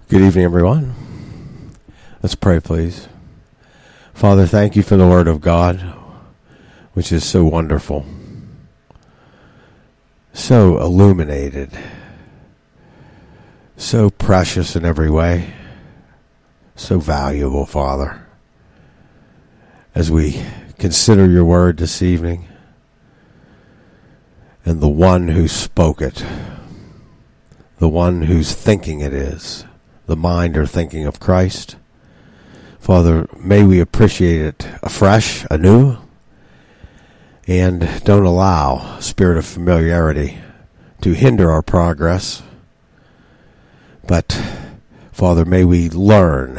Good evening, everyone. Let's pray, please. Father, thank you for the Word of God, which is so wonderful, so illuminated, so precious in every way, so valuable, Father. As we consider your Word this evening and the one who spoke it, the one whose thinking it is, the mind or thinking of Christ. Father, may we appreciate it afresh, anew, and don't allow spirit of familiarity to hinder our progress. But, Father, may we learn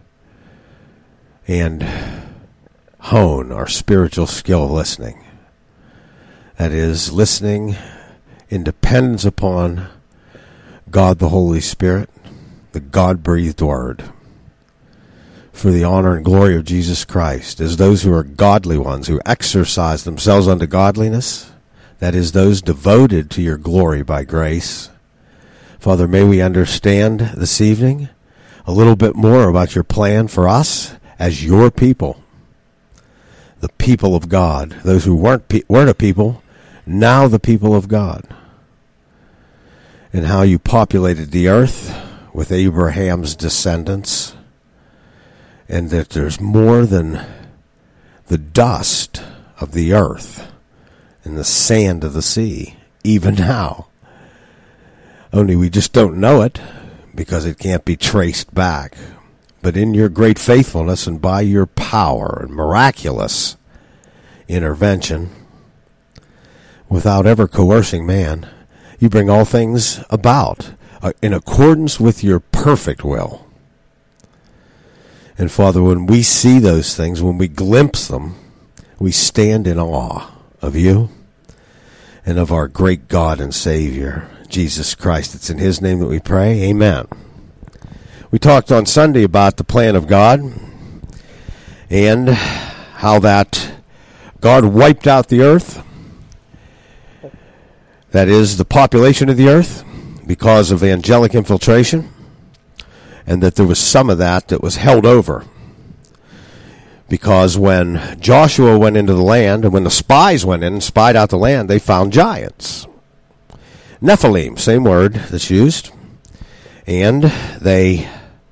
and hone our spiritual skill of listening. That is, listening in dependence upon God the Holy Spirit, the God-breathed Word, for the honor and glory of Jesus Christ, as those who are godly ones, who exercise themselves unto godliness, that is, those devoted to your glory by grace. Father, may we understand this evening a little bit more about your plan for us as your people, the people of God, those who weren't a people, now the people of God, and how you populated the earth with Abraham's descendants, and that there's more than the dust of the earth and the sand of the sea, even now. Only we just don't know it because it can't be traced back. But in your great faithfulness and by your power and miraculous intervention, without ever coercing man, you bring all things about in accordance with your perfect will. And Father, when we see those things, when we glimpse them, we stand in awe of you and of our great God and Savior, Jesus Christ. It's in his name that we pray. Amen. We talked on Sunday about the plan of God and how that God wiped out the earth, that is, the population of the earth, because of angelic infiltration, and that there was some of that was held over. Because when Joshua went into the land, and when the spies went in and spied out the land, they found giants. Nephilim, same word that's used. And they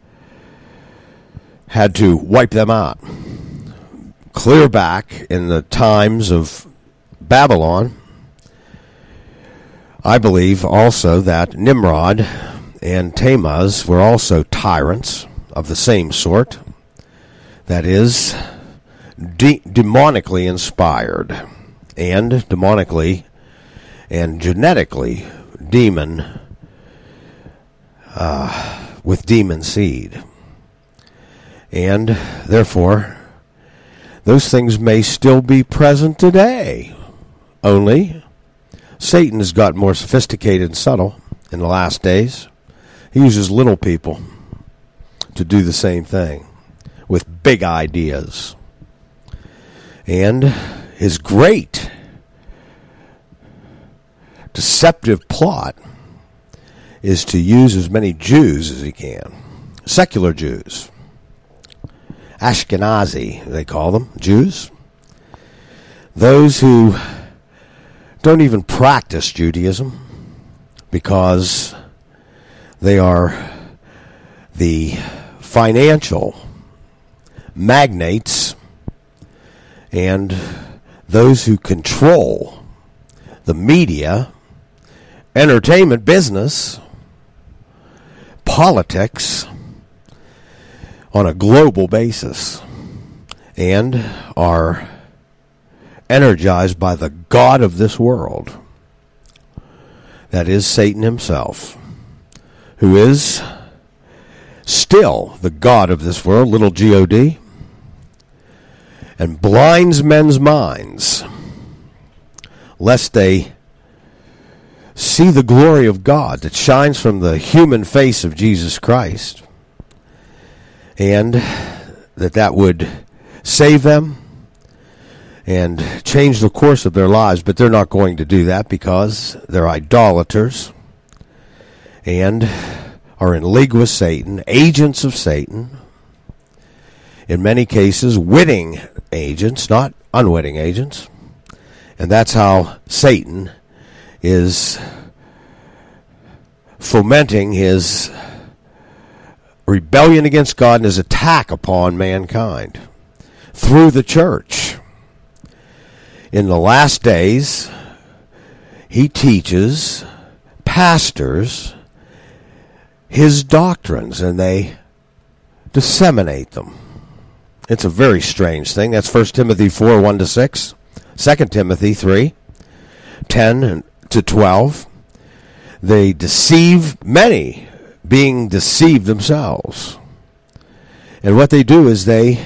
had to wipe them out. Clear back in the times of Babylon, I believe also that Nimrod and Tammuz were also tyrants of the same sort. That is, demonically inspired and demonically and genetically with demon seed. And therefore, those things may still be present today. Only Satan has gotten more sophisticated and subtle in the last days. He uses little people to do the same thing with big ideas. And his great deceptive plot is to use as many Jews as he can. Secular Jews. Ashkenazi, they call them, Jews. Those who don't even practice Judaism because they are the financial magnates and those who control the media, entertainment business, politics on a global basis, and are energized by the god of this world, that is Satan himself, who is still the god of this world, little God, and blinds men's minds lest they see the glory of God that shines from the human face of Jesus Christ, and that would save them and change the course of their lives. But they're not going to do that because they're idolaters and are in league with Satan, agents of Satan. In many cases, witting agents, not unwitting agents. And that's how Satan is fomenting his rebellion against God and his attack upon mankind through the church. In the last days, he teaches pastors his doctrines, and they disseminate them. It's a very strange thing. That's 1 Timothy 4, 1-6, 2 Timothy 3, 10-12. They deceive many, being deceived themselves. And what they do is they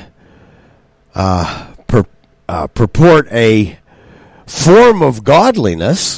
purport a form of godliness,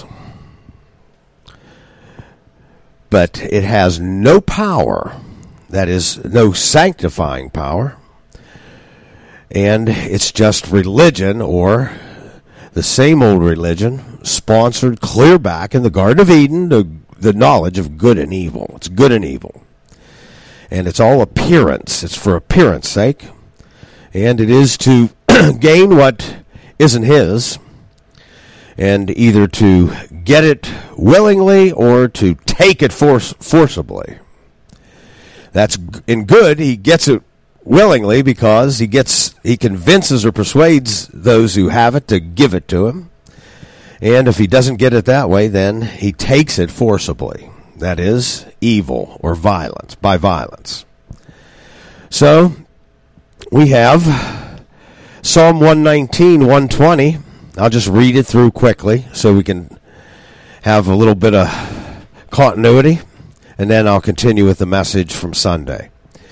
but it has no power, that is, no sanctifying power, and it's just religion, or the same old religion, sponsored clear back in the Garden of Eden, the knowledge of good and evil. It's good and evil. And it's all appearance. It's for appearance sake. And it is to gain what isn't his, and either to get it willingly or to take it forcibly. That's in good. He gets it willingly because he convinces or persuades those who have it to give it to him. And if he doesn't get it that way, then he takes it forcibly. That is evil or violence, by violence. So we have Psalm 119, 120. I'll just read it through quickly so we can have a little bit of continuity, and then I'll continue with the message from Sunday.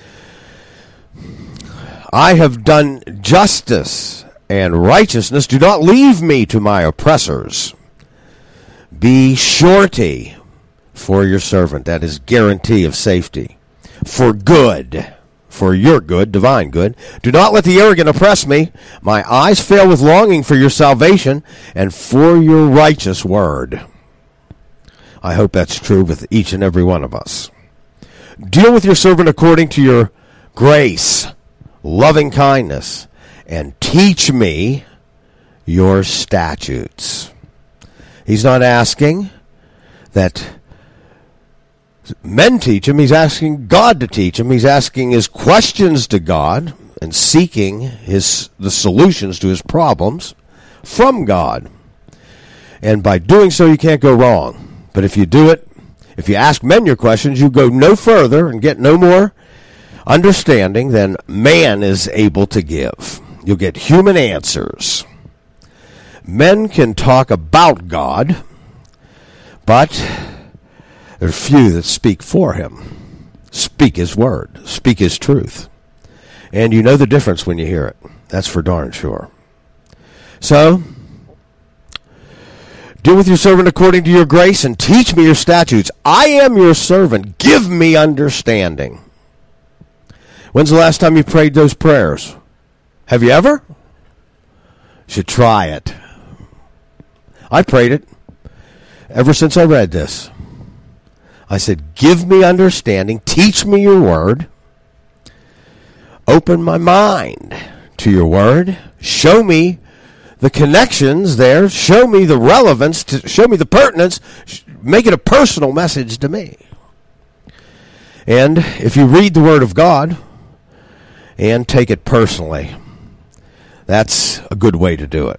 I have done justice and righteousness. Do not leave me to my oppressors. Be surety for your servant. That is guarantee of safety. For good. For your good, divine good. Do not let the arrogant oppress me. My eyes fail with longing for your salvation and for your righteous word. I hope that's true with each and every one of us. Deal with your servant according to your grace, loving kindness, and teach me your statutes. He's not asking that men teach him. He's asking God to teach him. He's asking his questions to God and seeking the solutions to his problems from God. And by doing so, you can't go wrong. But if you do it, if you ask men your questions, you go no further and get no more understanding than man is able to give. You'll get human answers. Men can talk about God, but there are few that speak for him. Speak his word. Speak his truth. And you know the difference when you hear it. That's for darn sure. So, deal with your servant according to your grace and teach me your statutes. I am your servant. Give me understanding. When's the last time you prayed those prayers? Have you ever? You should try it. I prayed it ever since I read this. I said, give me understanding, teach me your word, open my mind to your word, show me the connections there, show me the relevance, show me the pertinence, make it a personal message to me. And if you read the word of God and take it personally, that's a good way to do it.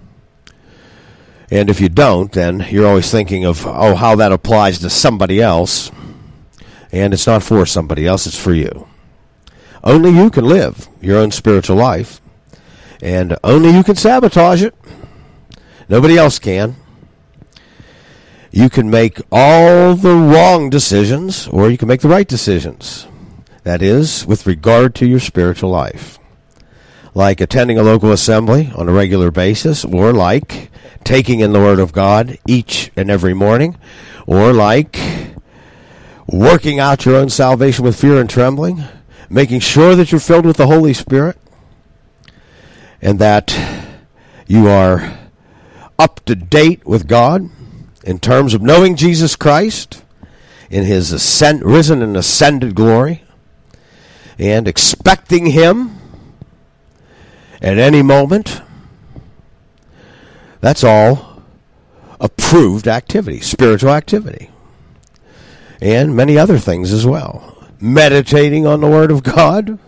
And if you don't, then you're always thinking of, how that applies to somebody else. And it's not for somebody else, it's for you. Only you can live your own spiritual life. And only you can sabotage it. Nobody else can. You can make all the wrong decisions, or you can make the right decisions. That is, with regard to your spiritual life. Like attending a local assembly on a regular basis, or like taking in the Word of God each and every morning, or like working out your own salvation with fear and trembling, making sure that you're filled with the Holy Spirit, and that you are up to date with God in terms of knowing Jesus Christ in his risen and ascended glory, and expecting him at any moment. That's all approved activity, spiritual activity, and many other things as well. Meditating on the Word of God,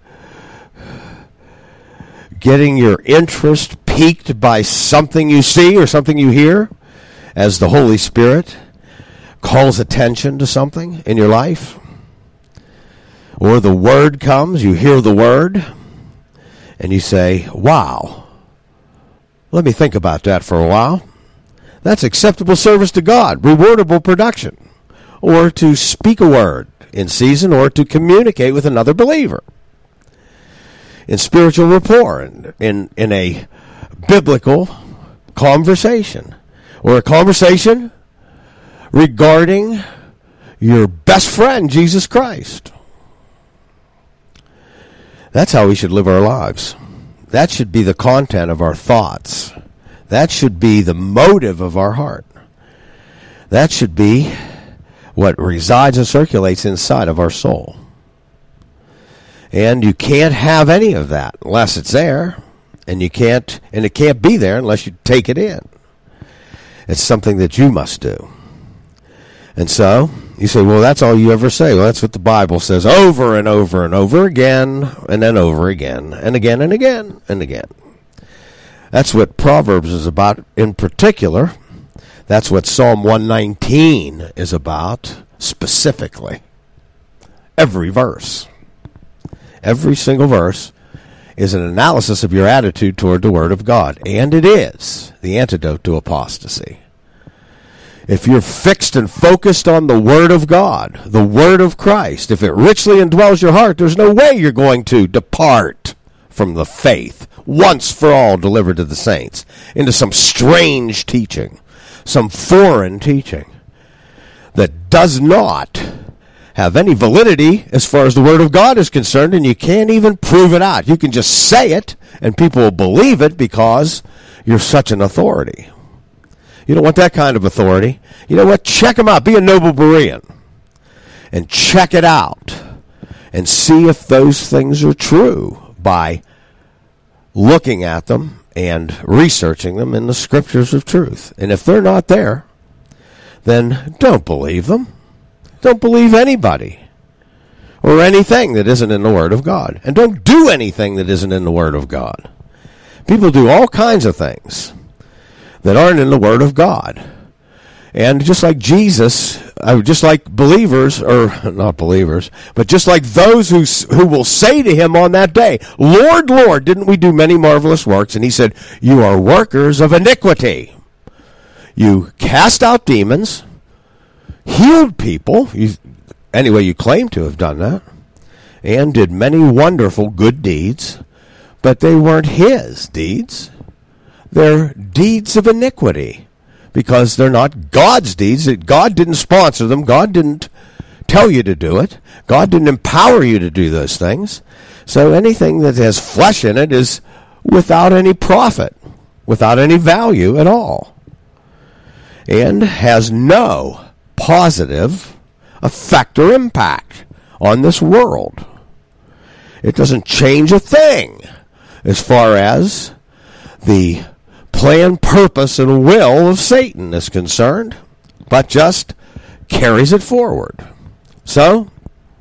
getting your interest piqued by something you see or something you hear as the Holy Spirit calls attention to something in your life. Or the Word comes, you hear the Word, and you say, wow, let me think about that for a while. That's acceptable service to God, rewardable production, or to speak a word in season, or to communicate with another believer in spiritual rapport, in a biblical conversation, or a conversation regarding your best friend, Jesus Christ. That's how we should live our lives. That should be the content of our thoughts. That should be the motive of our heart. That should be what resides and circulates inside of our soul. And you can't have any of that unless it's there, and it can't be there unless you take it in. It's something that you must do. And so, you say, well, that's all you ever say. Well, that's what the Bible says over and over and over again, and then over again, and again and again and again. That's what Proverbs is about in particular. That's what Psalm 119 is about specifically. Every verse. Every single verse is an analysis of your attitude toward the Word of God. And it is the antidote to apostasy. If you're fixed and focused on the Word of God, the Word of Christ, if it richly indwells your heart, there's no way you're going to depart from the faith once for all delivered to the saints into some strange teaching, some foreign teaching that does not have any validity as far as the Word of God is concerned, and you can't even prove it out. You can just say it, and people will believe it because you're such an authority. You don't want that kind of authority. You know what? Check them out. Be a noble Berean. And check it out. And see if those things are true by looking at them and researching them in the scriptures of truth. And if they're not there, then don't believe them. Don't believe anybody or anything that isn't in the Word of God. And don't do anything that isn't in the Word of God. People do all kinds of things that aren't in the Word of God. And just like Jesus, just like believers, or not believers, but just like those who will say to him on that day, Lord, Lord, didn't we do many marvelous works? And he said, you are workers of iniquity. You cast out demons, healed people, you claim to have done that, and did many wonderful good deeds, but they weren't his deeds. They're deeds of iniquity, because they're not God's deeds. God didn't sponsor them. God didn't tell you to do it. God didn't empower you to do those things. So anything that has flesh in it is without any profit, without any value at all, and has no positive effect or impact on this world. It doesn't change a thing as far as the plan, purpose, and will of Satan is concerned, but just carries it forward. So,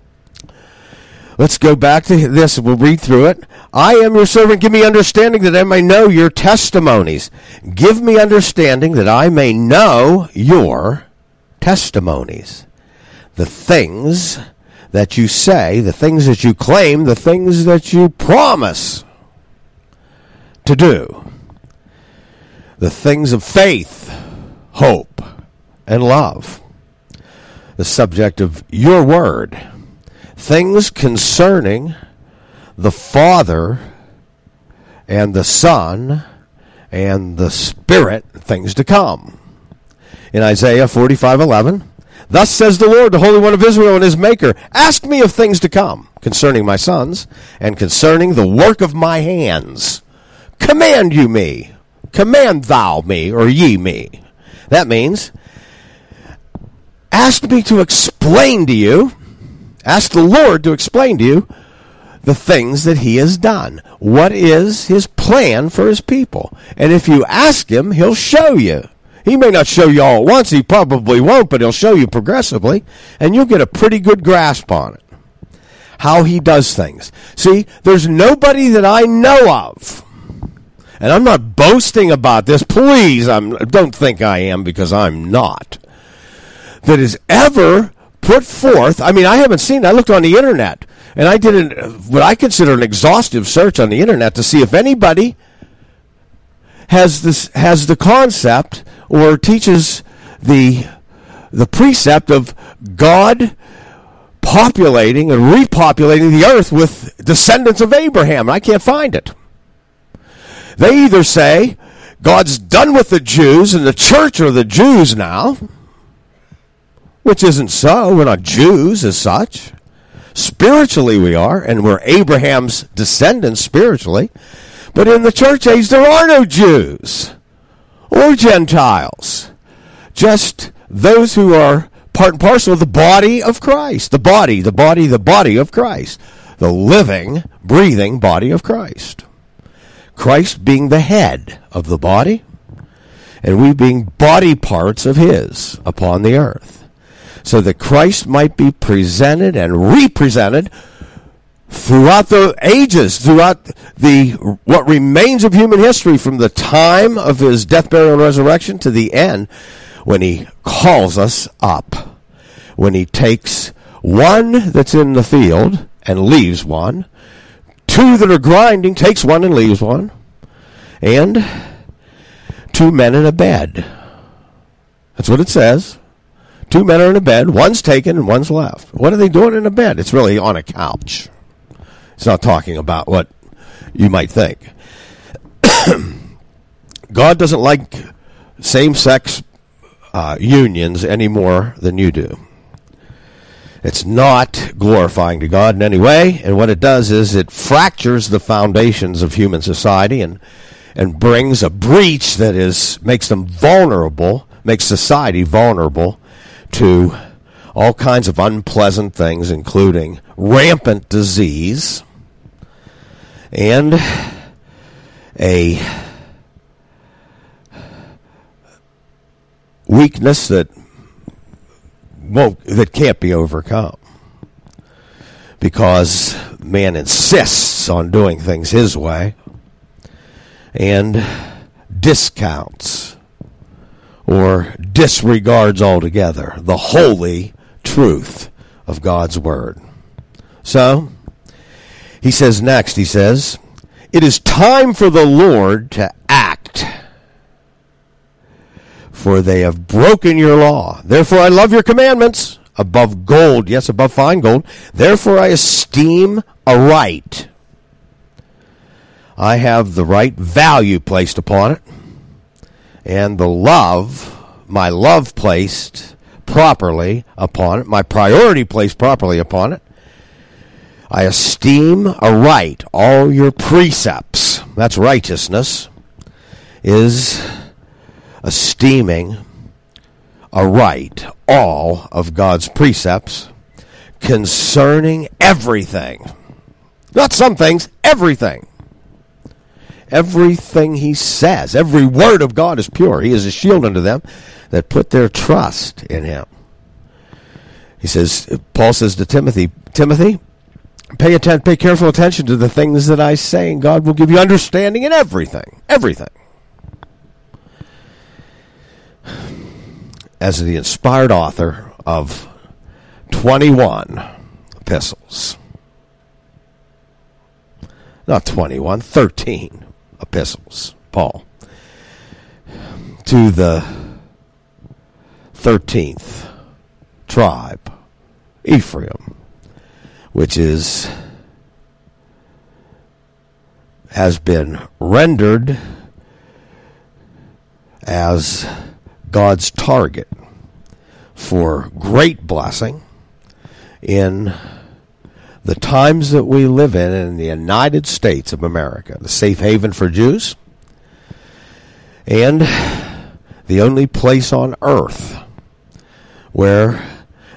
let's go back to this. We'll read through it. I am your servant. Give me understanding that I may know your testimonies. Give me understanding that I may know your testimonies. The things that you say, the things that you claim, the things that you promise to do. The things of faith, hope, and love. The subject of your word. Things concerning the Father and the Son and the Spirit, things to come. In Isaiah 45:11, thus says the Lord, the Holy One of Israel and his Maker, ask me of things to come concerning my sons and concerning the work of my hands. Command you me. Command thou me, or ye me. That means, asked me to explain to you, ask the Lord to explain to you the things that he has done. What is his plan for his people? And if you ask him, he'll show you. He may not show you all at once, he probably won't, but he'll show you progressively, and you'll get a pretty good grasp on it. How he does things. See, there's nobody that I know of, and I'm not boasting about this, please, don't think I am, because I'm not, that has ever put forth, I haven't seen, I looked on the internet, and I did what I consider an exhaustive search on the internet to see if anybody has the concept or teaches the precept of God populating and repopulating the earth with descendants of Abraham. I can't find it. They either say God's done with the Jews and the church are the Jews now, which isn't so. We're not Jews as such. Spiritually we are, and we're Abraham's descendants spiritually. But in the church age there are no Jews or Gentiles. Just those who are part and parcel of the body of Christ. The body of Christ. The living, breathing body of Christ. Christ being the head of the body, and we being body parts of his upon the earth. So that Christ might be presented and represented throughout the ages, throughout what remains of human history, from the time of his death, burial, and resurrection to the end, when he calls us up, when he takes one that's in the field and leaves one, two that are grinding, takes one and leaves one, and two men in a bed. That's what it says. Two men are in a bed, one's taken and one's left. What are they doing in a bed? It's really on a couch. It's not talking about what you might think. God doesn't like same-sex unions any more than you do. It's not glorifying to God in any way, and what it does is it fractures the foundations of human society and brings a breach that makes them vulnerable, makes society vulnerable to all kinds of unpleasant things, including rampant disease and a weakness that can't be overcome, because man insists on doing things his way and discounts or disregards altogether the holy truth of God's word. So, he says next, it is time for the Lord to act, for they have broken your law. Therefore I love your commandments above gold, yes, above fine gold. Therefore I esteem aright. I have the right value placed upon it, and my love placed properly upon it, my priority placed properly upon it. I esteem aright all your precepts. That's righteousness, is esteeming aright all of God's precepts concerning everything. Not some things, everything. Everything he says, every word of God is pure. He is a shield unto them that put their trust in him. Paul says to Timothy, pay careful attention to the things that I say, and God will give you understanding in everything. Everything. As the inspired author of 21 epistles. Not 21, 13 epistles, Paul. To the 13th tribe, Ephraim, which has been rendered as God's target for great blessing in the times that we live in the United States of America, the safe haven for Jews, and the only place on earth where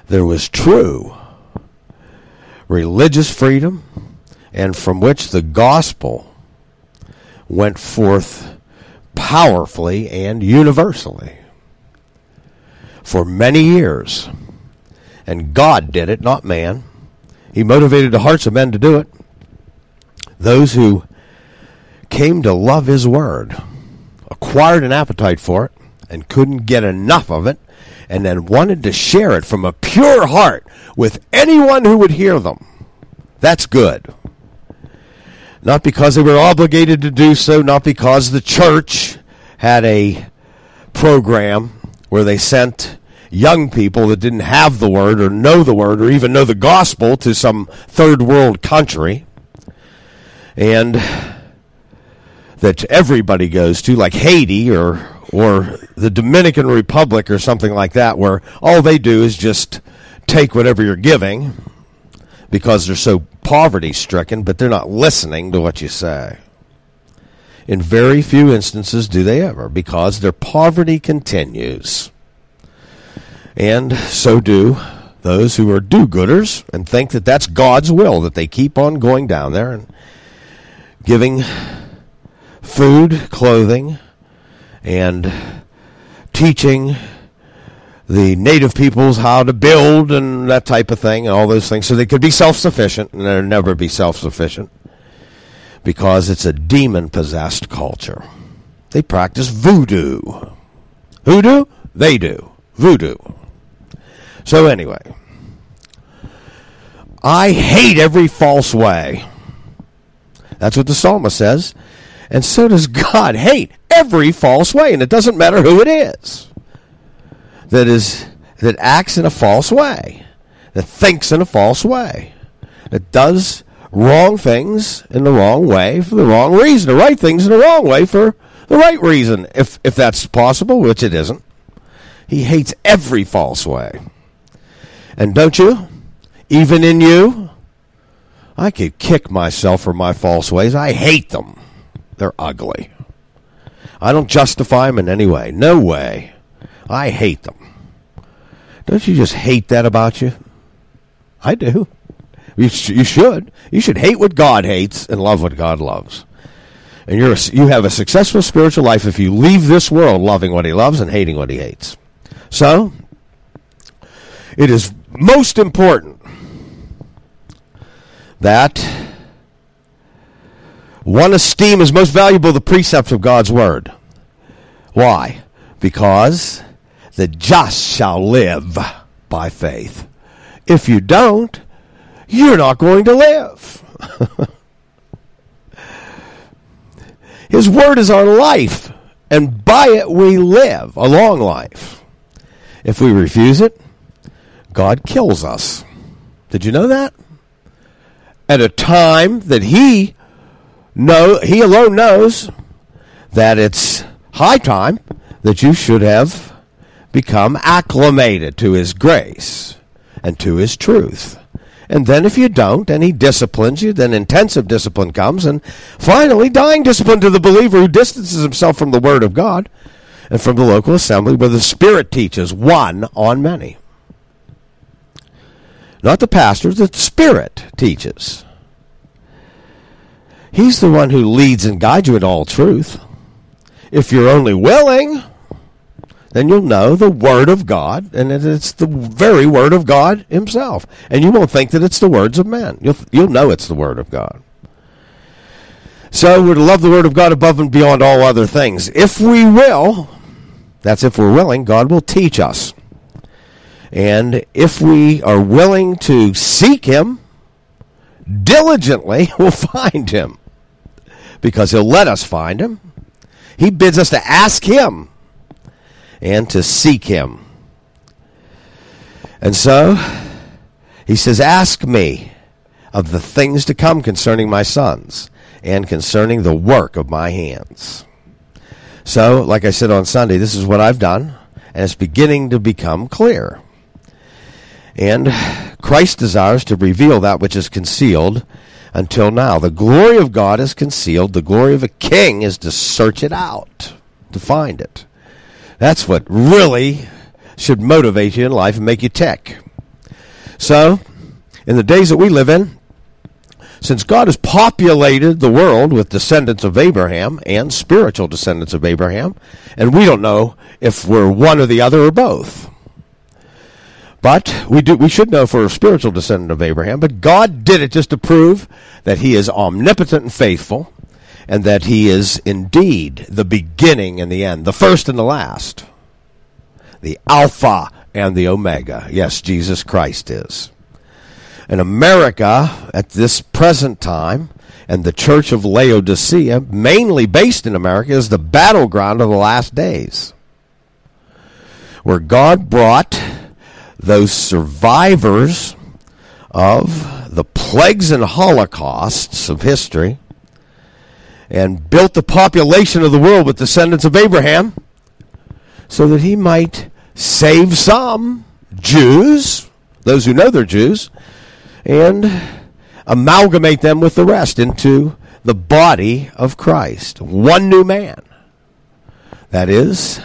there was true religious freedom, and from which the gospel went forth powerfully and universally for many years. And God did it, not man. He motivated the hearts of men to do it. Those who came to love his word acquired an appetite for it and couldn't get enough of it, and then wanted to share it from a pure heart with anyone who would hear them. That's good. Not because they were obligated to do so, not because the church had a program where they sent young people that didn't have the word or know the word or even know the gospel to some third world country, and that everybody goes to, like Haiti or the Dominican Republic or something like that, where all they do is just take whatever you're giving because they're so poverty-stricken, but they're not listening to what you say. In very few instances do they ever, because their poverty continues. And so do those who are do-gooders and think that that's God's will, that they keep on going down there and giving food, clothing, and teaching the native peoples how to build and that type of thing, and all those things, so they could be self-sufficient, and they'll never be self-sufficient because it's a demon-possessed culture. They practice voodoo. Hoodoo? They do. Voodoo. So anyway, I hate every false way. That's what the psalmist says. And so does God hate every false way. And it doesn't matter who it is that acts in a false way, that thinks in a false way, that does wrong things in the wrong way for the wrong reason, the right things in the wrong way for the right reason, if that's possible, which it isn't. He hates every false way. And don't you? Even in you? I could kick myself for my false ways. I hate them. They're ugly. I don't justify them in any way. No way. I hate them. Don't you just hate that about you? I do. You should. You should hate what God hates and love what God loves. And you have a successful spiritual life if you leave this world loving what he loves and hating what he hates. So, it is most important that one esteem as most valuable the precepts of God's word. Why? Because the just shall live by faith. If you don't, you're not going to live. His word is our life, and by it we live a long life. If we refuse it, God kills us. Did you know that? At a time that he alone knows that it's high time that you should have become acclimated to his grace and to his truth. And then if you don't, and he disciplines you, then intensive discipline comes, and finally dying discipline to the believer who distances himself from the word of God and from the local assembly where the Spirit teaches one on many. Not the pastor, the Spirit teaches. He's the one who leads and guides you in all truth. If you're only willing, then you'll know the Word of God, and it's the very Word of God himself. And you won't think that it's the words of men. You'll know it's the Word of God. So we're to love the Word of God above and beyond all other things. If we will, that's if we're willing, God will teach us. And if we are willing to seek him diligently, we'll find him. Because he'll let us find him. He bids us to ask him and to seek him. And so, he says, ask me of the things to come concerning my sons and concerning the work of my hands. So, like I said on Sunday, this is what I've done, and it's beginning to become clear. And Christ desires to reveal that which is concealed until now. The glory of God is concealed. The glory of a king is to search it out, to find it. That's what really should motivate you in life and make you tick. So, in the days that we live in, since God has populated the world with descendants of Abraham and spiritual descendants of Abraham, and we don't know if we're one or the other or both. But we should know if we're a spiritual descendant of Abraham, but God did it just to prove that he is omnipotent and faithful, and that he is indeed the beginning and the end, the first and the last, the Alpha and the Omega. Yes, Jesus Christ is. And America, at this present time, and the Church of Laodicea, mainly based in America, is the battleground of the last days, where God brought those survivors of the plagues and holocausts of history and built the population of the world with descendants of Abraham so that he might save some Jews, those who know they're Jews, and amalgamate them with the rest into the body of Christ. One new man. That is,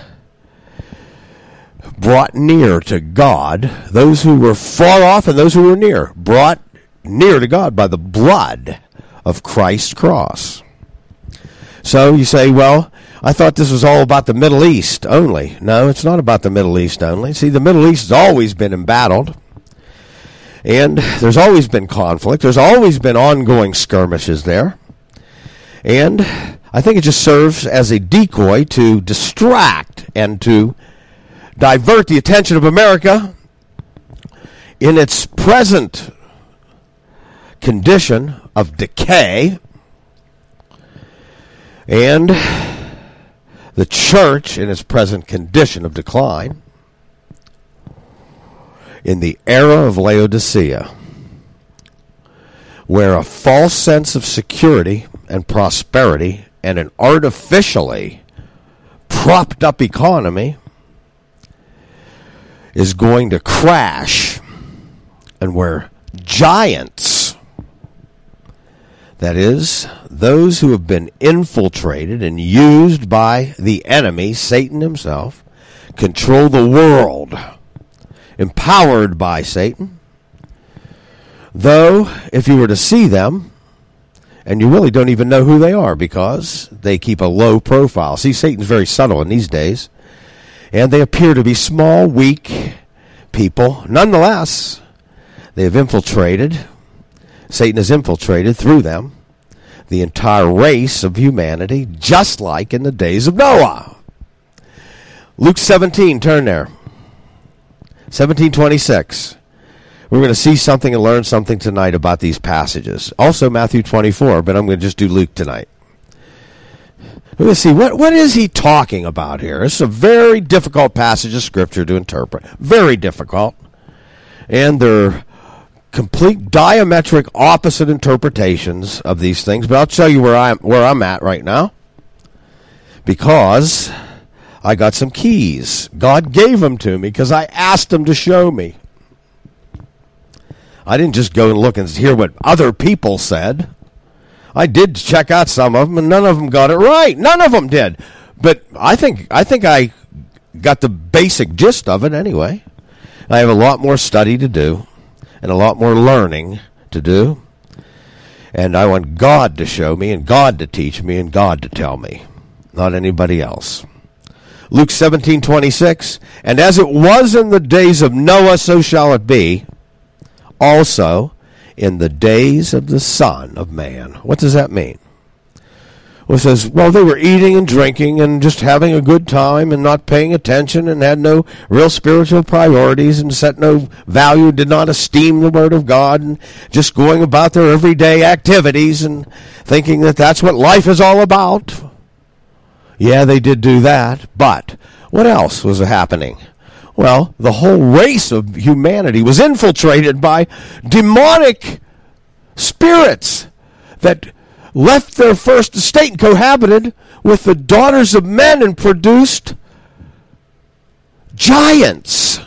brought near to God those who were far off and those who were near, brought near to God by the blood of Christ's cross. So you say, well, I thought this was all about the Middle East only. No, it's not about the Middle East only. See, the Middle East has always been embattled, and there's always been conflict. There's always been ongoing skirmishes there. And I think it just serves as a decoy to distract and to divert the attention of America in its present condition of decay, and the church in its present condition of decline, in the era of Laodicea, where a false sense of security and prosperity and an artificially propped up economy is going to crash, and where giants, that is, those who have been infiltrated and used by the enemy, Satan himself, control the world, empowered by Satan. Though, if you were to see them, and you really don't even know who they are because they keep a low profile. See, Satan's very subtle in these days. And they appear to be small, weak people. Nonetheless, they have infiltrated, Satan has infiltrated through them, the entire race of humanity, just like in the days of Noah. Luke 17, turn there. 17:26. We're going to see something and learn something tonight about these passages. Also Matthew 24, but I'm going to just do Luke tonight. We're going to see, what is he talking about here? It's a very difficult passage of Scripture to interpret. Very difficult. And they're complete diametric opposite interpretations of these things. But I'll tell you where I'm at right now. Because I got some keys. God gave them to me because I asked him to show me. I didn't just go and look and hear what other people said. I did check out some of them, and none of them got it right. None of them did. But I think I got the basic gist of it anyway. I have a lot more study to do and a lot more learning to do. And I want God to show me and God to teach me and God to tell me, not anybody else. Luke 17:26, and as it was in the days of Noah, so shall it be also in the days of the Son of Man. What does that mean? Well, it says, well, they were eating and drinking and just having a good time and not paying attention and had no real spiritual priorities and set no value, did not esteem the Word of God, and just going about their everyday activities and thinking that that's what life is all about. Yeah, they did do that, but what else was happening? Well, the whole race of humanity was infiltrated by demonic spirits that left their first estate and cohabited with the daughters of men and produced giants,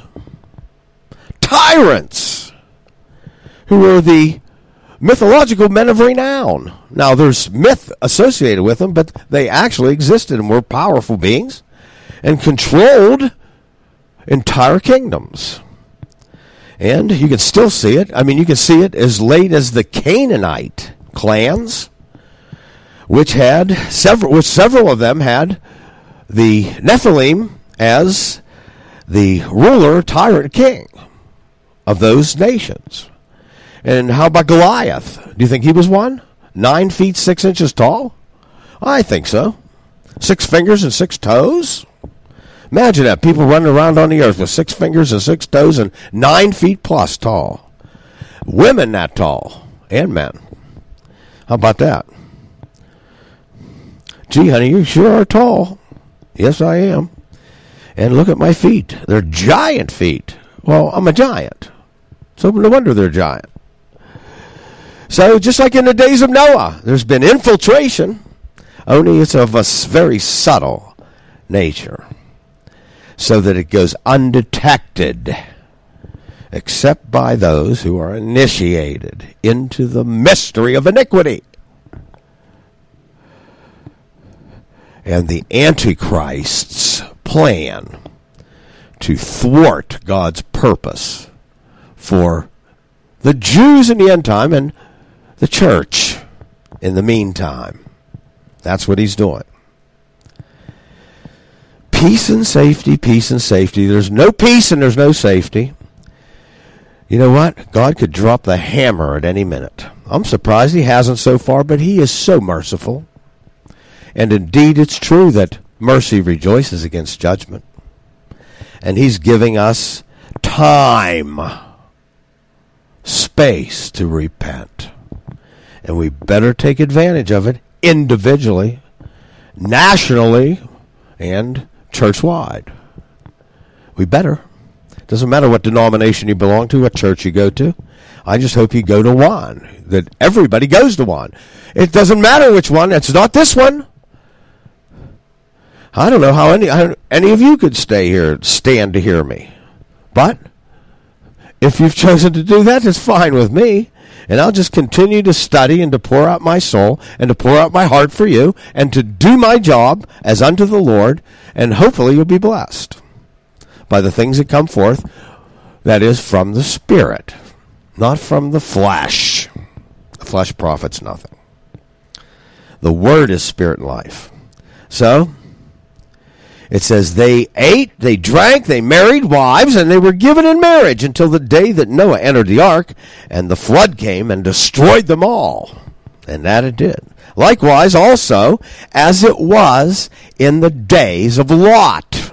tyrants, who were the mythological men of renown. Now, there's myth associated with them, but they actually existed and were powerful beings and controlled entire kingdoms. And you can still see it. I mean, you can see it as late as the Canaanite clans, which several of them had the Nephilim as the ruler, tyrant, king of those nations. And how about Goliath? Do you think he was one? 9 feet 6 inches tall? I think so. 6 fingers and 6 toes? Imagine that, people running around on the earth with 6 fingers and 6 toes and 9 feet plus tall. Women that tall, and men. How about that? Gee, honey, you sure are tall. Yes, I am. And look at my feet. They're giant feet. Well, I'm a giant. So no wonder they're giant. So just like in the days of Noah, there's been infiltration, only it's of a very subtle nature, so that it goes undetected, except by those who are initiated into the mystery of iniquity. And the Antichrist's plan to thwart God's purpose for the Jews in the end time and the church in the meantime. That's what he's doing. Peace and safety, peace and safety. There's no peace and there's no safety. You know what? God could drop the hammer at any minute. I'm surprised he hasn't so far, but he is so merciful. And indeed, it's true that mercy rejoices against judgment. And he's giving us time, space to repent. And we better take advantage of it individually, nationally, and church-wide. We better. Doesn't matter what denomination you belong to, what church you go to. I just hope you go to one, that everybody goes to one. It doesn't matter which one. It's not this one. I don't know how any of you could stand to hear me. But if you've chosen to do that, it's fine with me. And I'll just continue to study and to pour out my soul and to pour out my heart for you and to do my job as unto the Lord, and hopefully you'll be blessed by the things that come forth, that is, from the Spirit, not from the flesh. The flesh profits nothing. The Word is spirit and life. So, it says they ate, they drank, they married wives, and they were given in marriage until the day that Noah entered the ark, and the flood came and destroyed them all. And that it did. Likewise also, as it was in the days of Lot.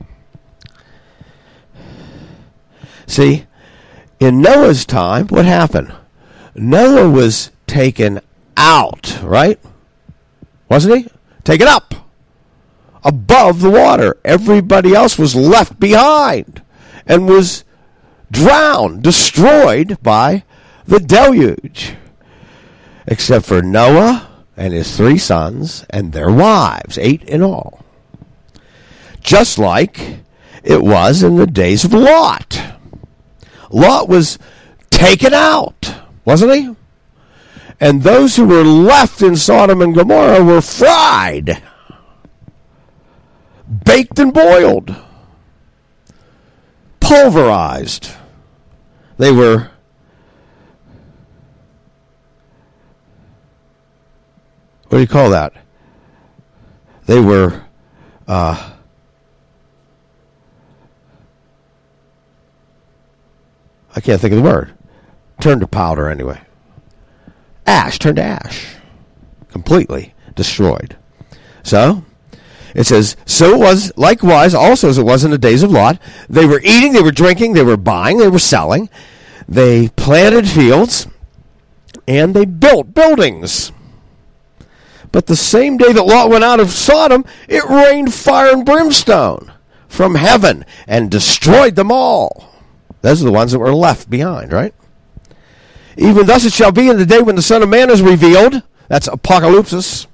See, in Noah's time, what happened? Noah was taken out, right? Wasn't he? Taken up. Above the water. Everybody else was left behind and was drowned, destroyed by the deluge. Except for Noah and his 3 sons and their wives, 8 in all. Just like it was in the days of Lot. Lot was taken out, wasn't he? And those who were left in Sodom and Gomorrah were fried, baked and boiled, pulverized. They were what do you call that? They were I can't think of the word. Turned to powder anyway. Ash, turned to ash. Completely destroyed. So, it says, so it was likewise also as it was in the days of Lot. They were eating, they were drinking, they were buying, they were selling. They planted fields, and they built buildings. But the same day that Lot went out of Sodom, it rained fire and brimstone from heaven and destroyed them all. Those are the ones that were left behind, right? Even thus it shall be in the day when the Son of Man is revealed. That's Apocalypse.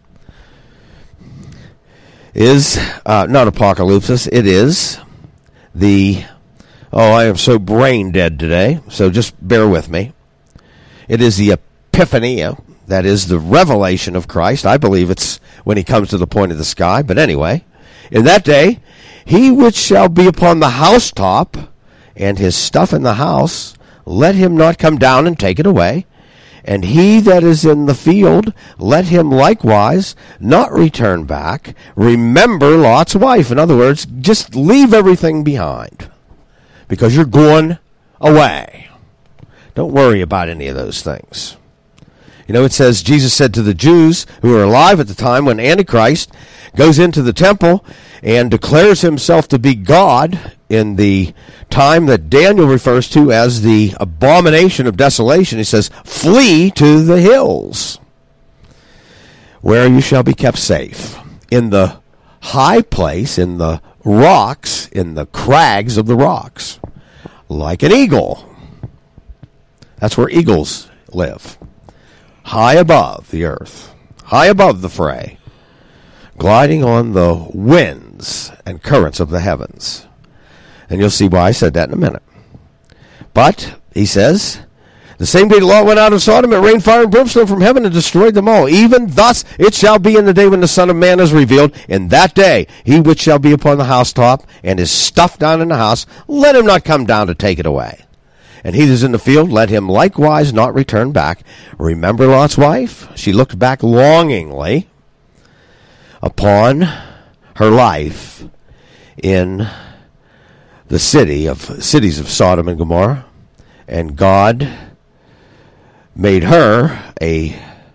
Is not Apocalypse. It is the... Oh, I am so brain dead today, so just bear with me. It is the Epiphany. That is the revelation of Christ. I believe it's when he comes to the point of the sky. But anyway, in that day, he which shall be upon the housetop, and his stuff in the house let him not come down and take it away. And he that is in the field, let him likewise not return back. Remember Lot's wife. In other words, just leave everything behind, because you're going away. Don't worry about any of those things. You know, it says, Jesus said to the Jews who were alive at the time when Antichrist goes into the temple and declares himself to be God in the time that Daniel refers to as the abomination of desolation. He says, flee to the hills, where you shall be kept safe. In the high place, in the rocks, in the crags of the rocks, like an eagle. That's where eagles live. High above the earth, high above the fray, gliding on the winds and currents of the heavens. And you'll see why I said that in a minute. But, he says, the same day the Lord went out of Sodom, it rained fire and brimstone from heaven and destroyed them all. Even thus it shall be in the day when the Son of Man is revealed. In that day he which shall be upon the housetop and is stuffed down in the house, let him not come down to take it away. And he that is in the field, let him likewise not return back. Remember Lot's wife? She looked back longingly upon her life in the cities of Sodom and Gomorrah, and God made her a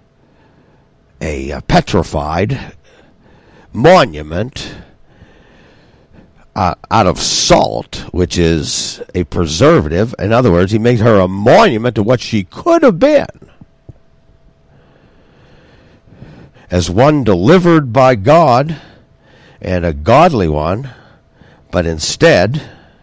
petrified monument out of salt, which is a preservative. In other words, he made her a monument to what she could have been, as one delivered by God and a godly one, but instead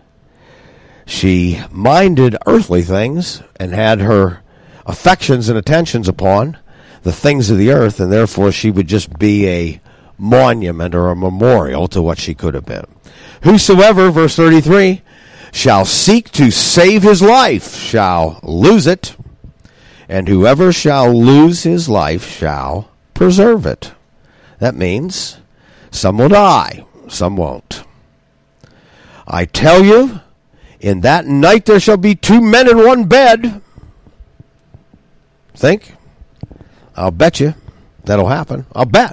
she minded earthly things and had her affections and attentions upon the things of the earth, and therefore she would just be a monument or a memorial to what she could have been. Whosoever, verse 33, shall seek to save his life shall lose it, and whoever shall lose his life shall preserve it. That means some will die, some won't. I tell you, in that night there shall be 2 men in one bed. Think? I'll bet you that'll happen. I'll bet.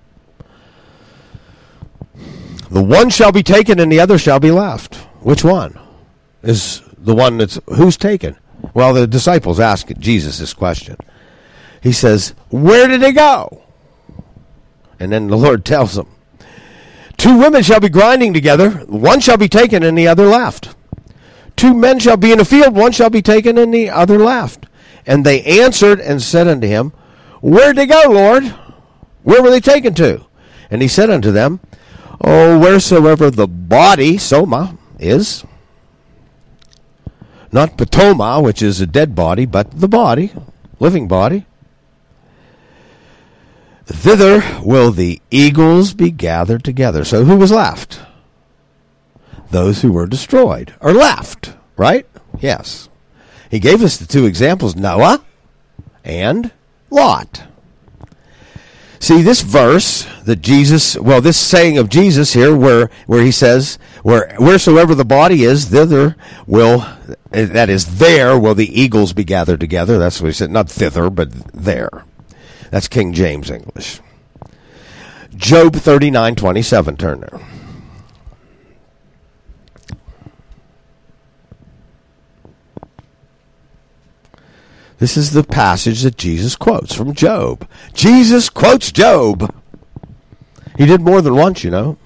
The one shall be taken and the other shall be left. Which one is the one who's taken? Well, the disciples ask Jesus this question. He says, where did they go? And then the Lord tells them, 2 women shall be grinding together, one shall be taken and the other left. 2 men shall be in a field, one shall be taken and the other left. And they answered and said unto him, where'd they go, Lord? Where were they taken to? And he said unto them, oh, wheresoever the body, soma, is, not patoma, which is a dead body, but the body, living body, thither will the eagles be gathered together. So who was left? Those who were destroyed are left, right? Yes. He gave us the 2 examples, Noah and Lot. See, this verse that this saying of Jesus here, where he says, wheresoever the body is, thither will, that is, there will the eagles be gathered together. That's what he said, not thither, but there. That's King James English. Job 39:27, turn there. This is the passage that Jesus quotes from Job. Jesus quotes Job. He did more than once, you know.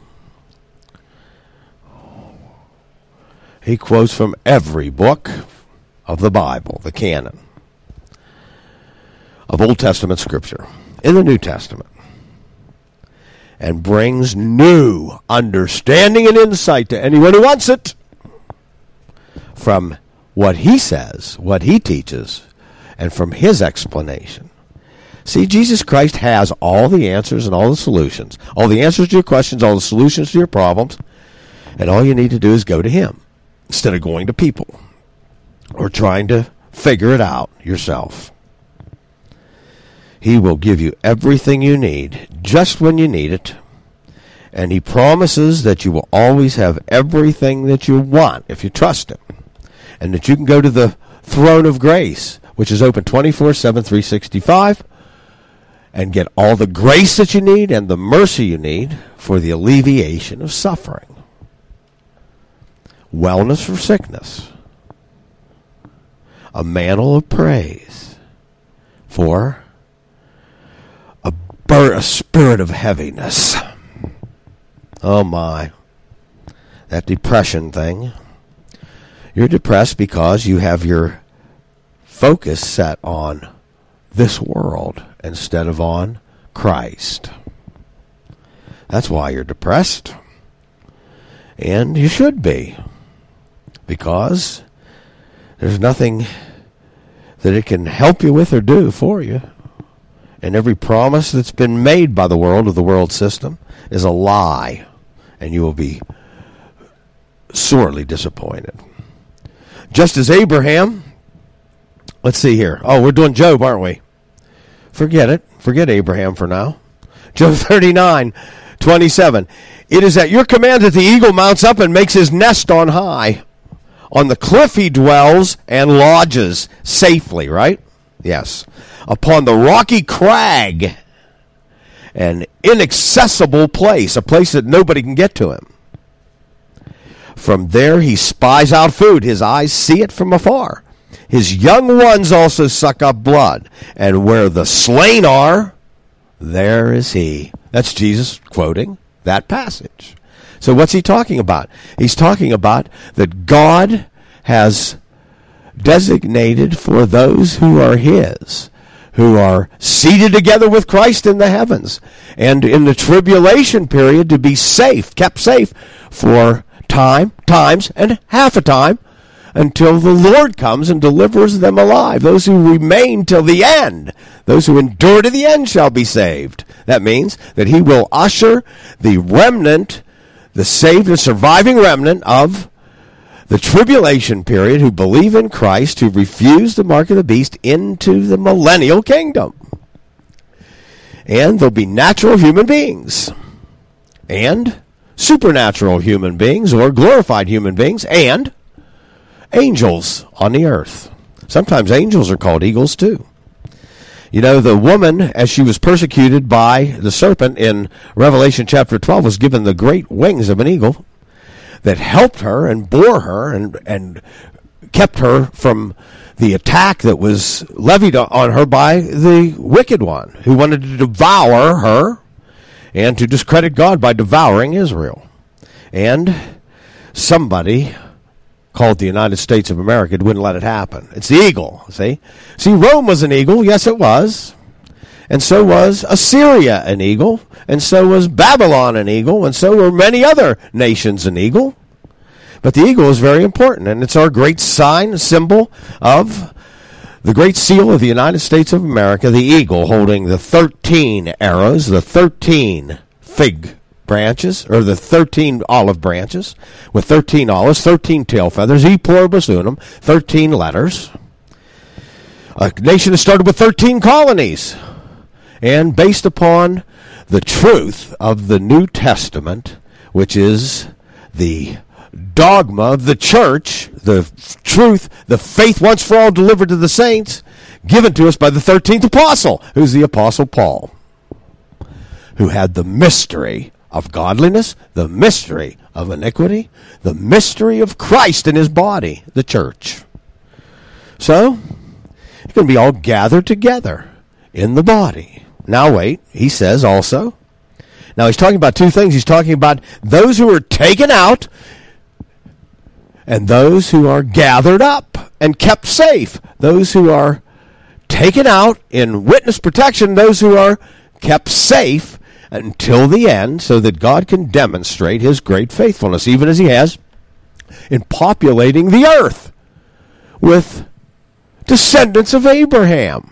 He quotes from every book of the Bible, the canon of Old Testament Scripture, in the New Testament, and brings new understanding and insight to anyone who wants it from what he says, what he teaches, and from his explanation. See, Jesus Christ has all the answers and all the solutions. All the answers to your questions, all the solutions to your problems. And all you need to do is go to him instead of going to people or trying to figure it out yourself. He will give you everything you need just when you need it. And he promises that you will always have everything that you want if you trust him. And that you can go to the throne of grace, which is open 24/7, 365, and get all the grace that you need and the mercy you need for the alleviation of suffering. Wellness for sickness. A mantle of praise for a spirit of heaviness. Oh my. That depression thing. You're depressed because you have your focus set on this world instead of on Christ. That's why you're depressed. And you should be. Because there's nothing that it can help you with or do for you. And every promise that's been made by the world or the world system is a lie. And you will be sorely disappointed. Just as Abraham, let's see here. Oh, we're doing Job, aren't we? Forget it. Forget Abraham for now. Job 39:27. It is at your command that the eagle mounts up and makes his nest on high. On the cliff he dwells and lodges safely, right? Yes. Upon the rocky crag, an inaccessible place, a place that nobody can get to him. From there he spies out food. His eyes see it from afar. His young ones also suck up blood. And where the slain are, there is he. That's Jesus quoting that passage. So what's he talking about? He's talking about that God has designated for those who are his, who are seated together with Christ in the heavens, and in the tribulation period to be safe, kept safe for times, and half a time until the Lord comes and delivers them alive. Those who remain till the end, those who endure to the end shall be saved. That means that he will usher the remnant, the saved and surviving remnant of the tribulation period who believe in Christ, who refuse the mark of the beast, into the millennial kingdom. And there'll be natural human beings and supernatural human beings or glorified human beings and angels on the earth. Sometimes angels are called eagles too. You know, the woman, as she was persecuted by the serpent in Revelation chapter 12, was given the great wings of an eagle that helped her and bore her and kept her from the attack that was levied on her by the wicked one, who wanted to devour her and to discredit God by devouring Israel. And somebody called the United States of America wouldn't let it happen. It's the eagle, see? See, Rome was an eagle. Yes, it was. And so was Assyria an eagle. And so was Babylon an eagle. And so were many other nations an eagle. But the eagle is very important. And it's our great sign, symbol of the great seal of the United States of America, the eagle holding the 13 arrows, the 13 fig branches, or the 13 olive branches, with 13 olives, 13 tail feathers, e pluribus unum, 13 letters. A nation that started with 13 colonies. And based upon the truth of the New Testament, which is the dogma of the church, the truth, the faith once for all delivered to the saints, given to us by the 13th apostle, who's the Apostle Paul, who had the mystery of godliness, the mystery of iniquity, the mystery of Christ in his body, the church. So, it's going to be all gathered together in the body. Now wait, he says also. Now he's talking about two things. He's talking about those who are taken out and those who are gathered up and kept safe. Those who are taken out in witness protection, those who are kept safe until the end, so that God can demonstrate his great faithfulness, even as he has in populating the earth with descendants of Abraham.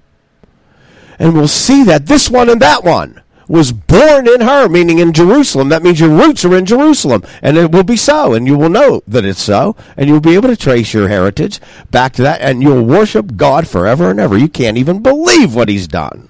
And we'll see that this one and that one was born in her, meaning in Jerusalem. That means your roots are in Jerusalem. And it will be so, and you will know that it's so, and you'll be able to trace your heritage back to that, and you'll worship God forever and ever. You can't even believe what he's done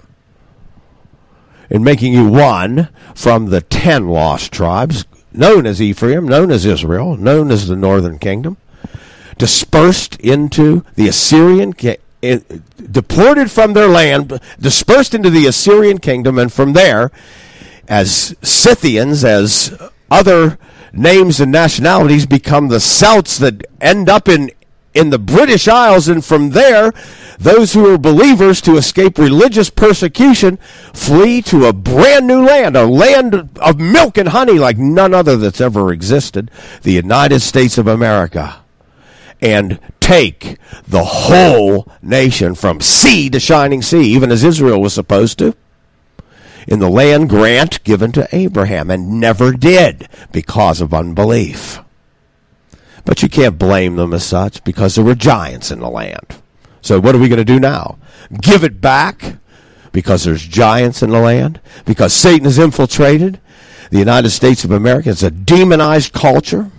in making you one from the 10 lost tribes, known as Ephraim, known as Israel, known as the northern kingdom, dispersed into the Assyrian, deported from their land, dispersed into the Assyrian kingdom, and from there, as Scythians, as other names and nationalities become the Celts that end up in the British Isles, and from there, those who are believers, to escape religious persecution, flee to a brand new land, a land of milk and honey like none other that's ever existed, the United States of America, and take the whole nation from sea to shining sea, even as Israel was supposed to, in the land grant given to Abraham, and never did because of unbelief. But you can't blame them as such, because there were giants in the land. So what are we going to do now? Give it back because there's giants in the land? Because Satan has infiltrated the United States of America? It's a demonized culture.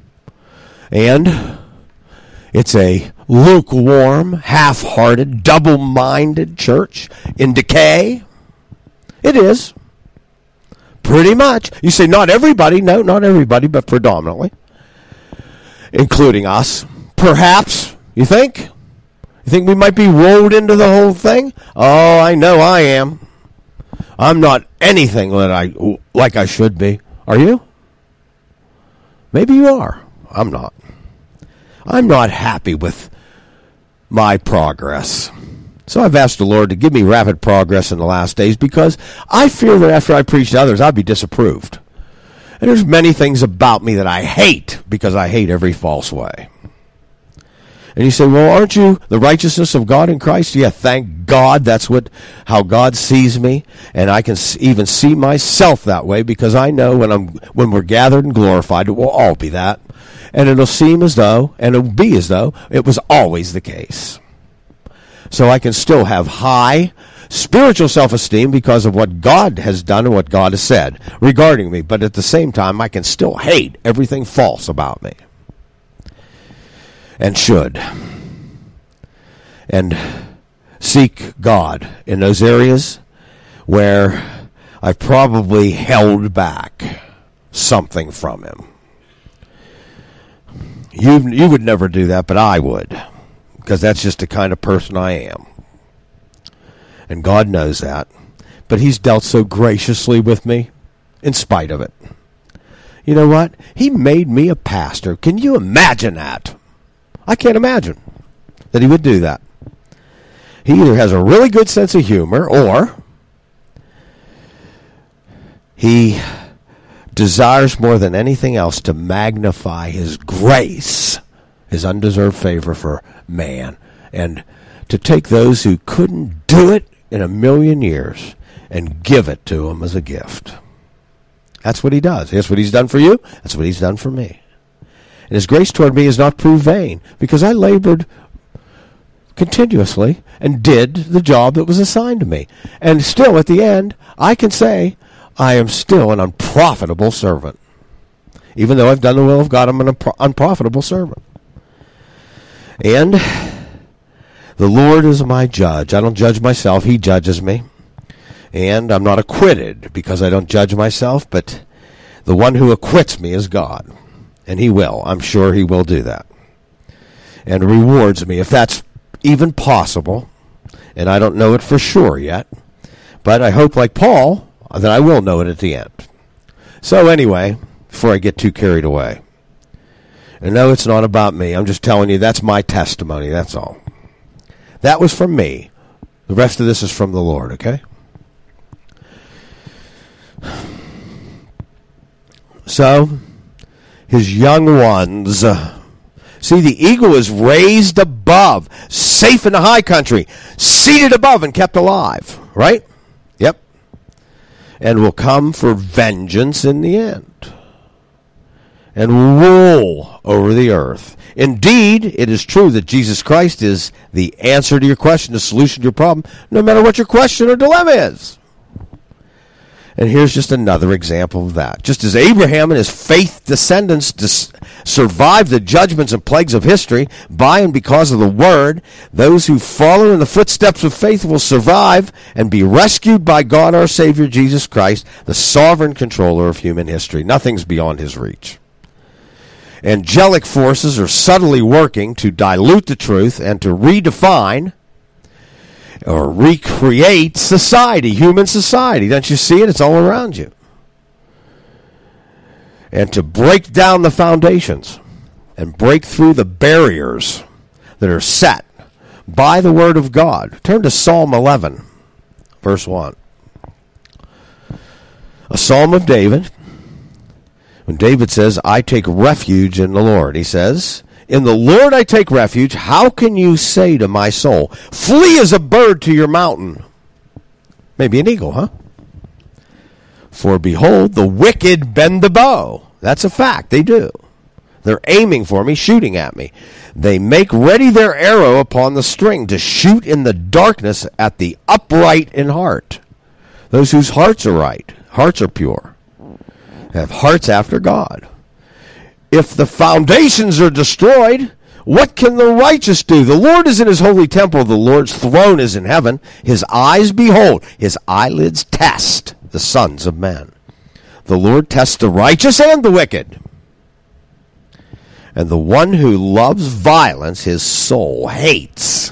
And it's a lukewarm, half-hearted, double-minded church in decay? It is. Pretty much. You say not everybody. No, not everybody, but predominantly. Including us. Perhaps. You think? You think we might be rolled into the whole thing? Oh, I know I am. I'm not anything like I should be. Are you? Maybe you are. I'm not. I'm not happy with my progress. So I've asked the Lord to give me rapid progress in the last days, because I fear that after I preach to others, I'll be disapproved. And there's many things about me that I hate, because I hate every false way. And you say, well, aren't you the righteousness of God in Christ? Yeah, thank God. That's how God sees me. And I can even see myself that way, because I know when we're gathered and glorified, it will all be that. And it'll seem as though, and it'll be as though, it was always the case. So I can still have high spiritual self-esteem because of what God has done and what God has said regarding me. But at the same time, I can still hate everything false about me. And should. And seek God in those areas where I've probably held back something from Him. You would never do that, but I would, because that's just the kind of person I am. And God knows that. But He's dealt so graciously with me in spite of it. You know what? He made me a pastor. Can you imagine that? I can't imagine that He would do that. He either has a really good sense of humor, or He desires more than anything else to magnify His grace, His undeserved favor for man, and to take those who couldn't do it in a million years and give it to them as a gift. That's what He does. That's what He's done for you. That's what He's done for me. And His grace toward me is not proved vain, because I labored continuously and did the job that was assigned to me. And still, at the end, I can say, I am still an unprofitable servant. Even though I've done the will of God, I'm an unprofitable servant. And the Lord is my judge. I don't judge myself. He judges me. And I'm not acquitted because I don't judge myself, but the one who acquits me is God. And He will. I'm sure He will do that. And rewards me, if that's even possible. And I don't know it for sure yet. But I hope, like Paul, that I will know it at the end. So anyway, before I get too carried away. And no, it's not about me. I'm just telling you, that's my testimony. That's all. That was from me. The rest of this is from the Lord, okay? So, His young ones. See, the eagle is raised above, safe in the high country, seated above and kept alive, right? Yep. And will come for vengeance in the end, and rule over the earth. Indeed, it is true that Jesus Christ is the answer to your question, the solution to your problem, no matter what your question or dilemma is. And here's just another example of that. Just as Abraham and his faith descendants survived the judgments and plagues of history by and because of the Word, those who follow in the footsteps of faith will survive and be rescued by God our Savior Jesus Christ, the sovereign controller of human history. Nothing's beyond His reach. angelic forces are subtly working to dilute the truth and to redefine or recreate society, human society. Don't you see it? It's all around you. And to break down the foundations and break through the barriers that are set by the Word of God. Turn to Psalm 11, verse 1. A psalm of David. When David says, I take refuge in the Lord, he says, in the Lord I take refuge. How can you say to my soul, flee as a bird to your mountain? Maybe an eagle, huh? For behold, the wicked bend the bow. That's a fact. They do. They're aiming for me, shooting at me. They make ready their arrow upon the string to shoot in the darkness at the upright in heart. Those whose hearts are right, hearts are pure, have hearts after God. If the foundations are destroyed, what can the righteous do? The Lord is in his holy temple. The Lord's throne is in heaven. His eyes behold. His eyelids test the sons of men. The Lord tests the righteous and the wicked. And the one who loves violence, his soul hates.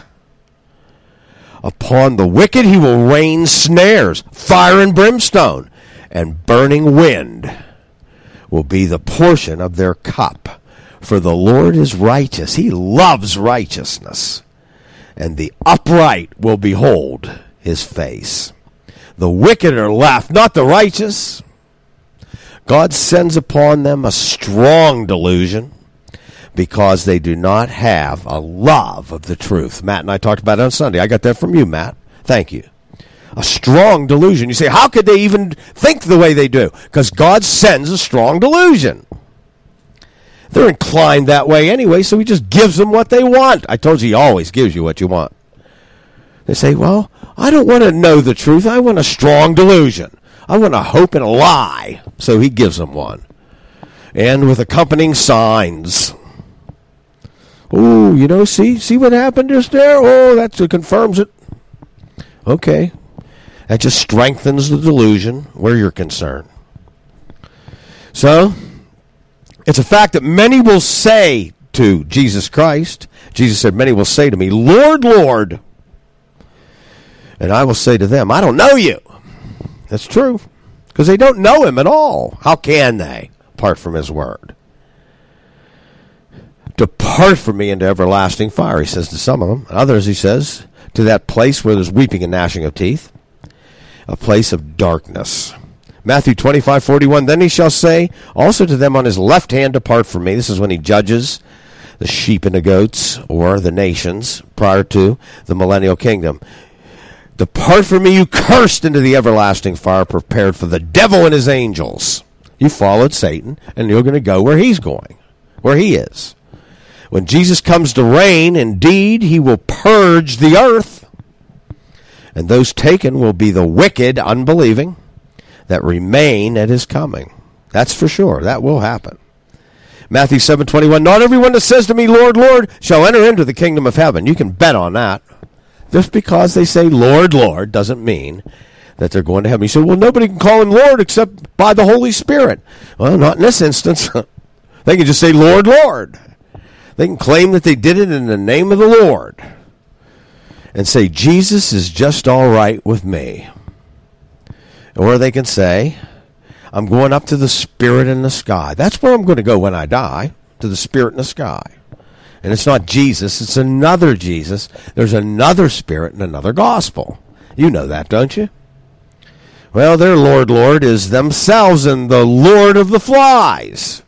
Upon the wicked he will rain snares, fire and brimstone, and burning wind will be the portion of their cup. For the Lord is righteous. He loves righteousness. And the upright will behold his face. The wicked are left, not the righteous. God sends upon them a strong delusion because they do not have a love of the truth. Matt and I talked about it on Sunday. I got that from you, Matt. Thank you. A strong delusion. You say, how could they even think the way they do? Because God sends a strong delusion. They're inclined that way anyway, so he just gives them what they want. I told you he always gives you what you want. They say, well, I don't want to know the truth. I want a strong delusion. I want a hope and a lie. So he gives them one. And with accompanying signs. Oh, you know, see what happened just there? Oh, that confirms it. Okay. That just strengthens the delusion where you're concerned. So, it's a fact that many will say to Jesus Christ, Jesus said, many will say to me, Lord, Lord. And I will say to them, I don't know you. That's true. Because they don't know him at all. How can they, apart from his word? Depart from me into everlasting fire, he says to some of them. Others, he says, to that place where there's weeping and gnashing of teeth. A place of darkness. Matthew 25:41, then he shall say also to them on his left hand, depart from me. This is when he judges the sheep and the goats, or the nations, prior to the millennial kingdom. Depart from me, you cursed, into the everlasting fire prepared for the devil and his angels. You followed Satan, and you're going to go where he's going, where he is. When Jesus comes to reign, indeed, he will purge the earth. And those taken will be the wicked, unbelieving, that remain at his coming. That's for sure. That will happen. Matthew 7:21, not everyone that says to me, Lord, Lord, shall enter into the kingdom of heaven. You can bet on that. Just because they say, Lord, Lord, doesn't mean that they're going to heaven. You say, well, nobody can call him Lord except by the Holy Spirit. Well, not in this instance. They can just say, Lord, Lord. They can claim that they did it in the name of the Lord. And say, Jesus is just all right with me. Or they can say, I'm going up to the Spirit in the sky. That's where I'm going to go when I die, to the Spirit in the sky. And it's not Jesus, it's another Jesus. There's another Spirit and another gospel. You know that, don't you? Well, their Lord, Lord is themselves and the Lord of the flies.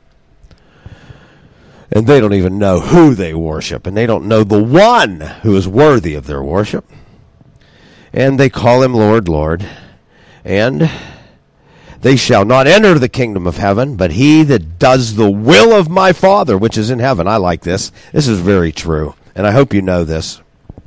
And they don't even know who they worship. And they don't know the one who is worthy of their worship. And they call him Lord, Lord. And they shall not enter the kingdom of heaven, but he that does the will of my Father, which is in heaven. I like this. This is very true. And I hope you know this.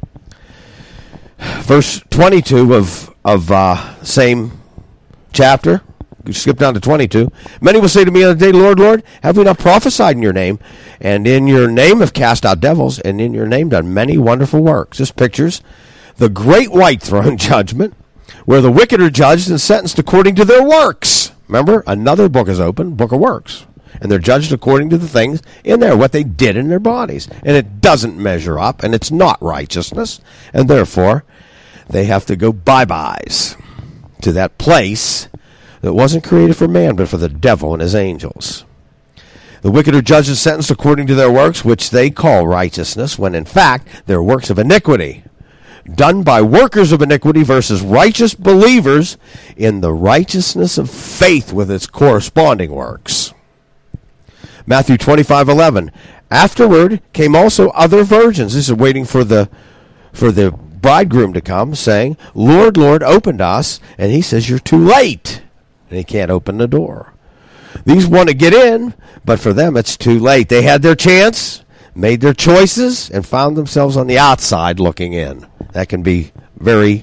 Verse 22 of same chapter. Skip down to 22. Many will say to me on the day, Lord, Lord, have we not prophesied in your name? And in your name have cast out devils, and in your name done many wonderful works. This pictures the great white throne judgment, where the wicked are judged and sentenced according to their works. Remember, another book is open, book of works. And they're judged according to the things in there, what they did in their bodies. And it doesn't measure up, and it's not righteousness. And therefore, they have to go bye-byes to that place that wasn't created for man, but for the devil and his angels. The wicked are judged and sentenced according to their works, which they call righteousness, when in fact they're works of iniquity, done by workers of iniquity versus righteous believers in the righteousness of faith with its corresponding works. Matthew 25:11. Afterward came also other virgins. This is waiting for the bridegroom to come, saying, Lord, Lord, open to us. And he says, you're too late. And he can't open the door. These want to get in, but for them it's too late. They had their chance, made their choices, and found themselves on the outside looking in. That can be very,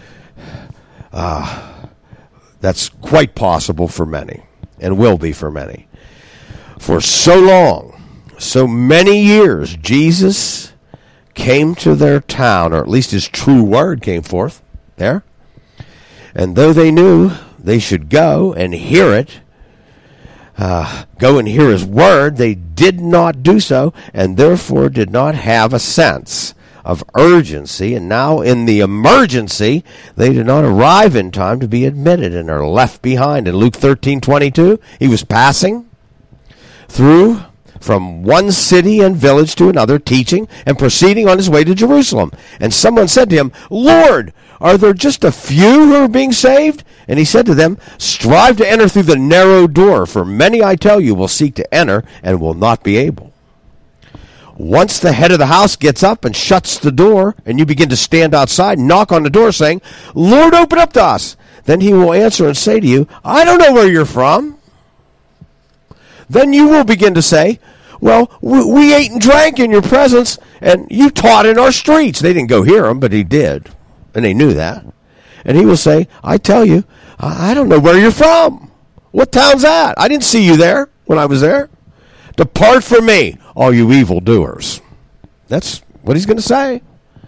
that's quite possible for many, and will be for many. For so long, so many years, Jesus came to their town, or at least his true word came forth there. And though they knew they should go and hear it, go and hear his word, they did not do so, and therefore did not have a sense of urgency. And now in the emergency, they did not arrive in time to be admitted and are left behind. In Luke 13:22, he was passing through from one city and village to another, teaching and proceeding on his way to Jerusalem. And someone said to him, Lord, are there just a few who are being saved? And he said to them, strive to enter through the narrow door, for many, I tell you, will seek to enter and will not be able. Once the head of the house gets up and shuts the door, and you begin to stand outside and knock on the door saying, Lord, open up to us. Then he will answer and say to you, I don't know where you're from. Then you will begin to say, well, we ate and drank in your presence, and you taught in our streets. They didn't go hear him, but he did, and they knew that. And he will say, I tell you, I don't know where you're from. What town's that? I didn't see you there when I was there. Depart from me, all you evildoers. That's what he's going to say.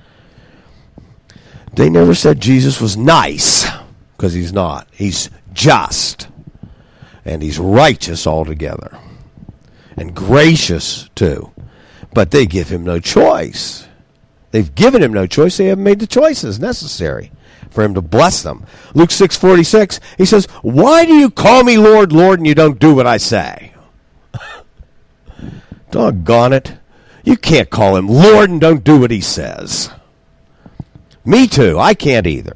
They never said Jesus was nice, because he's not. He's just. And he's righteous altogether. And gracious, too. But they give him no choice. They've given him no choice. They haven't made the choices necessary for him to bless them. Luke 6:46, he says, why do you call me Lord, Lord, and you don't do what I say? Doggone it. You can't call him Lord and don't do what he says. Me too. I can't either.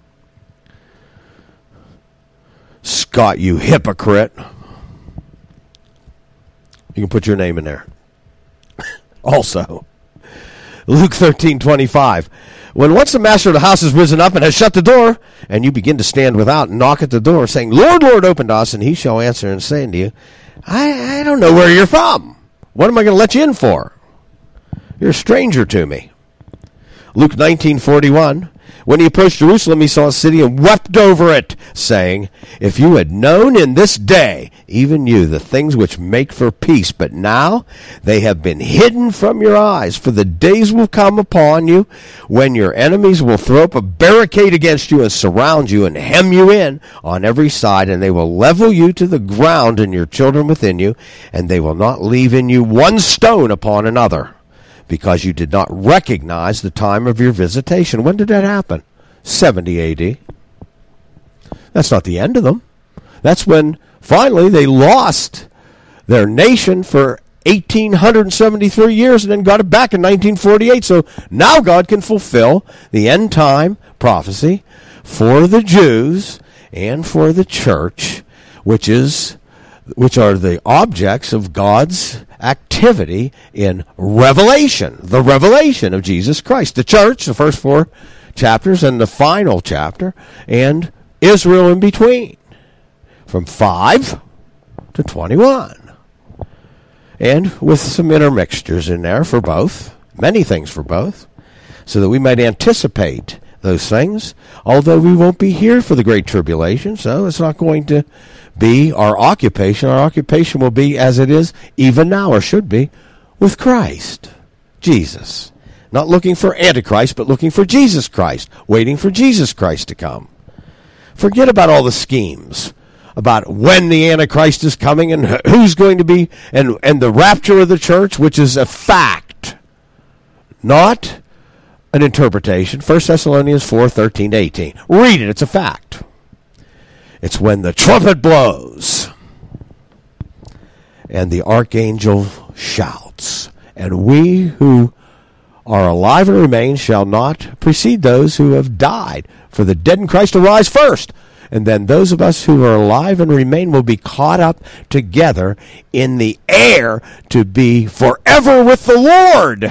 Scott, you hypocrite. You can put your name in there. Also, Luke 13:25. When once the master of the house has risen up and has shut the door, and you begin to stand without and knock at the door, saying, Lord, Lord, open to us, and he shall answer and say unto you, I don't know where you're from. What am I going to let you in for? You're a stranger to me. Luke 19:41. When he approached Jerusalem, he saw a city and wept over it, saying, if you had known in this day, even you, the things which make for peace, but now they have been hidden from your eyes. For the days will come upon you when your enemies will throw up a barricade against you and surround you and hem you in on every side, and they will level you to the ground and your children within you, and they will not leave in you one stone upon another, because you did not recognize the time of your visitation. When did that happen? 70 A.D. That's not the end of them. That's when finally they lost their nation for 1,873 years and then got it back in 1948. So now God can fulfill the end time prophecy for the Jews and for the church, which are the objects of God's activity in revelation, the revelation of Jesus Christ. The church, the first 4 chapters and the final chapter, and Israel in between, from 5 to 21. And with some intermixtures in there for both, many things for both, so that we might anticipate those things, although we won't be here for the Great Tribulation, so it's not going to be our occupation. Our occupation will be as it is even now, or should be, with Christ, Jesus. Not looking for Antichrist, but looking for Jesus Christ, waiting for Jesus Christ to come. Forget about all the schemes about when the Antichrist is coming and who's going to be, and the rapture of the church, which is a fact, not an interpretation. 1 Thessalonians 4:13-18. Read it. It's a fact. It's when the trumpet blows and the archangel shouts, and we who are alive and remain shall not precede those who have died. For the dead in Christ will rise first, and then those of us who are alive and remain will be caught up together in the air to be forever with the Lord.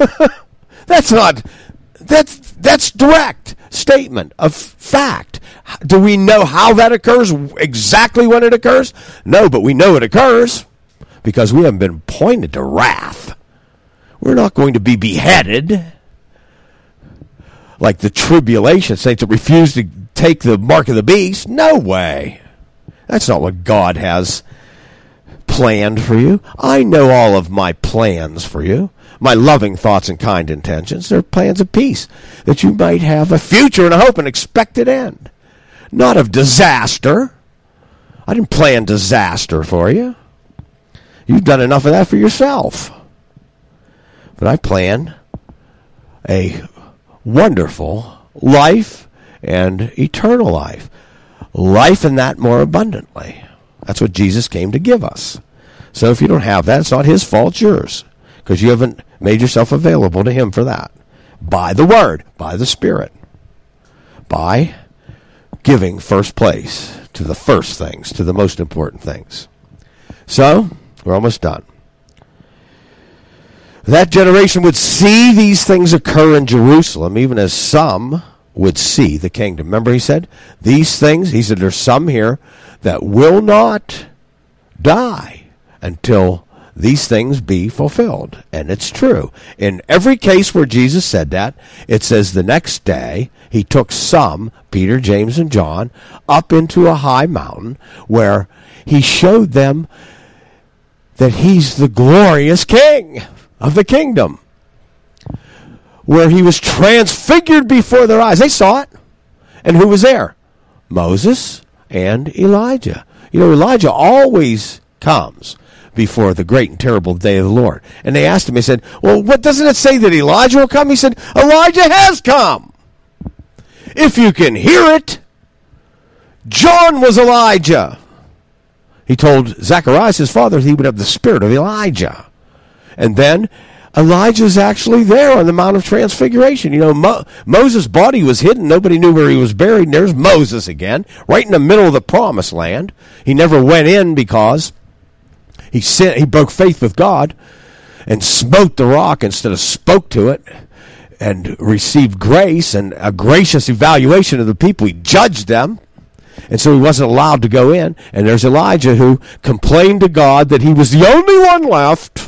That's direct statement of fact. Do we know how that occurs, exactly when it occurs? No, but we know it occurs because we haven't been appointed to wrath. We're not going to be beheaded like the tribulation saints that refuse to take the mark of the beast. No way. That's not what God has planned for you. I know all of my plans for you. My loving thoughts and kind intentions. They're plans of peace, that you might have a future and a hope and expected end. Not of disaster. I didn't plan disaster for you. You've done enough of that for yourself. But I plan a wonderful life and eternal life. Life and that more abundantly. That's what Jesus came to give us. So if you don't have that, it's not his fault, it's yours. Because you haven't made yourself available to him for that. By the Word, by the Spirit. By giving first place to the first things, to the most important things. So, we're almost done. That generation would see these things occur in Jerusalem, even as some would see the kingdom. Remember he said, these things, he said, there's some here that will not die until these things be fulfilled. And it's true. In every case where Jesus said that, it says the next day he took some, Peter, James, and John, up into a high mountain where he showed them that he's the glorious king of the kingdom, where he was transfigured before their eyes. They saw it. And who was there? Moses and Elijah. You know, Elijah always comes before the great and terrible day of the Lord. And they asked him, he said, well, what doesn't it say that Elijah will come? He said, Elijah has come. If you can hear it, John was Elijah. He told Zacharias, his father, he would have the spirit of Elijah. And then Elijah's actually there on the Mount of Transfiguration. You know, Moses' body was hidden. Nobody knew where he was buried. And there's Moses again, right in the middle of the promised land. He never went in because he broke faith with God and smote the rock instead of spoke to it, and received grace and a gracious evaluation of the people. He judged them. And so he wasn't allowed to go in. And there's Elijah who complained to God that he was the only one left.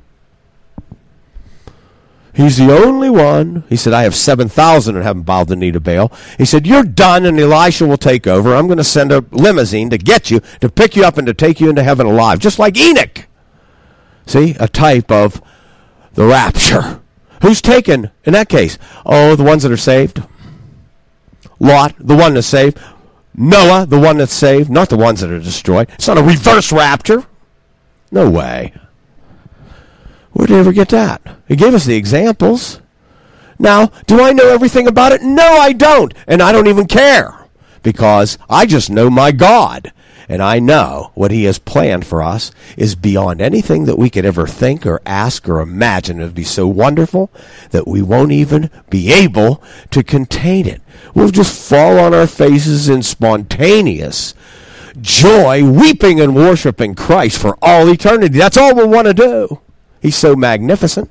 He's the only one. He said, I have 7,000 that haven't bowed the knee to Baal. He said, you're done, and Elisha will take over. I'm going to send a limousine to get you, to pick you up and to take you into heaven alive, just like Enoch. See, a type of the rapture. Who's taken in that case? Oh, the ones that are saved. Lot, the one that's saved. Noah, the one that's saved, not the ones that are destroyed. It's not a reverse rapture. No way. Where did he ever get that? He gave us the examples. Now, do I know everything about it? No, I don't. And I don't even care. Because I just know my God. And I know what he has planned for us is beyond anything that we could ever think or ask or imagine. It would be so wonderful that we won't even be able to contain it. We'll just fall on our faces in spontaneous joy, weeping and worshiping Christ for all eternity. That's all we'll want to do. He's so magnificent.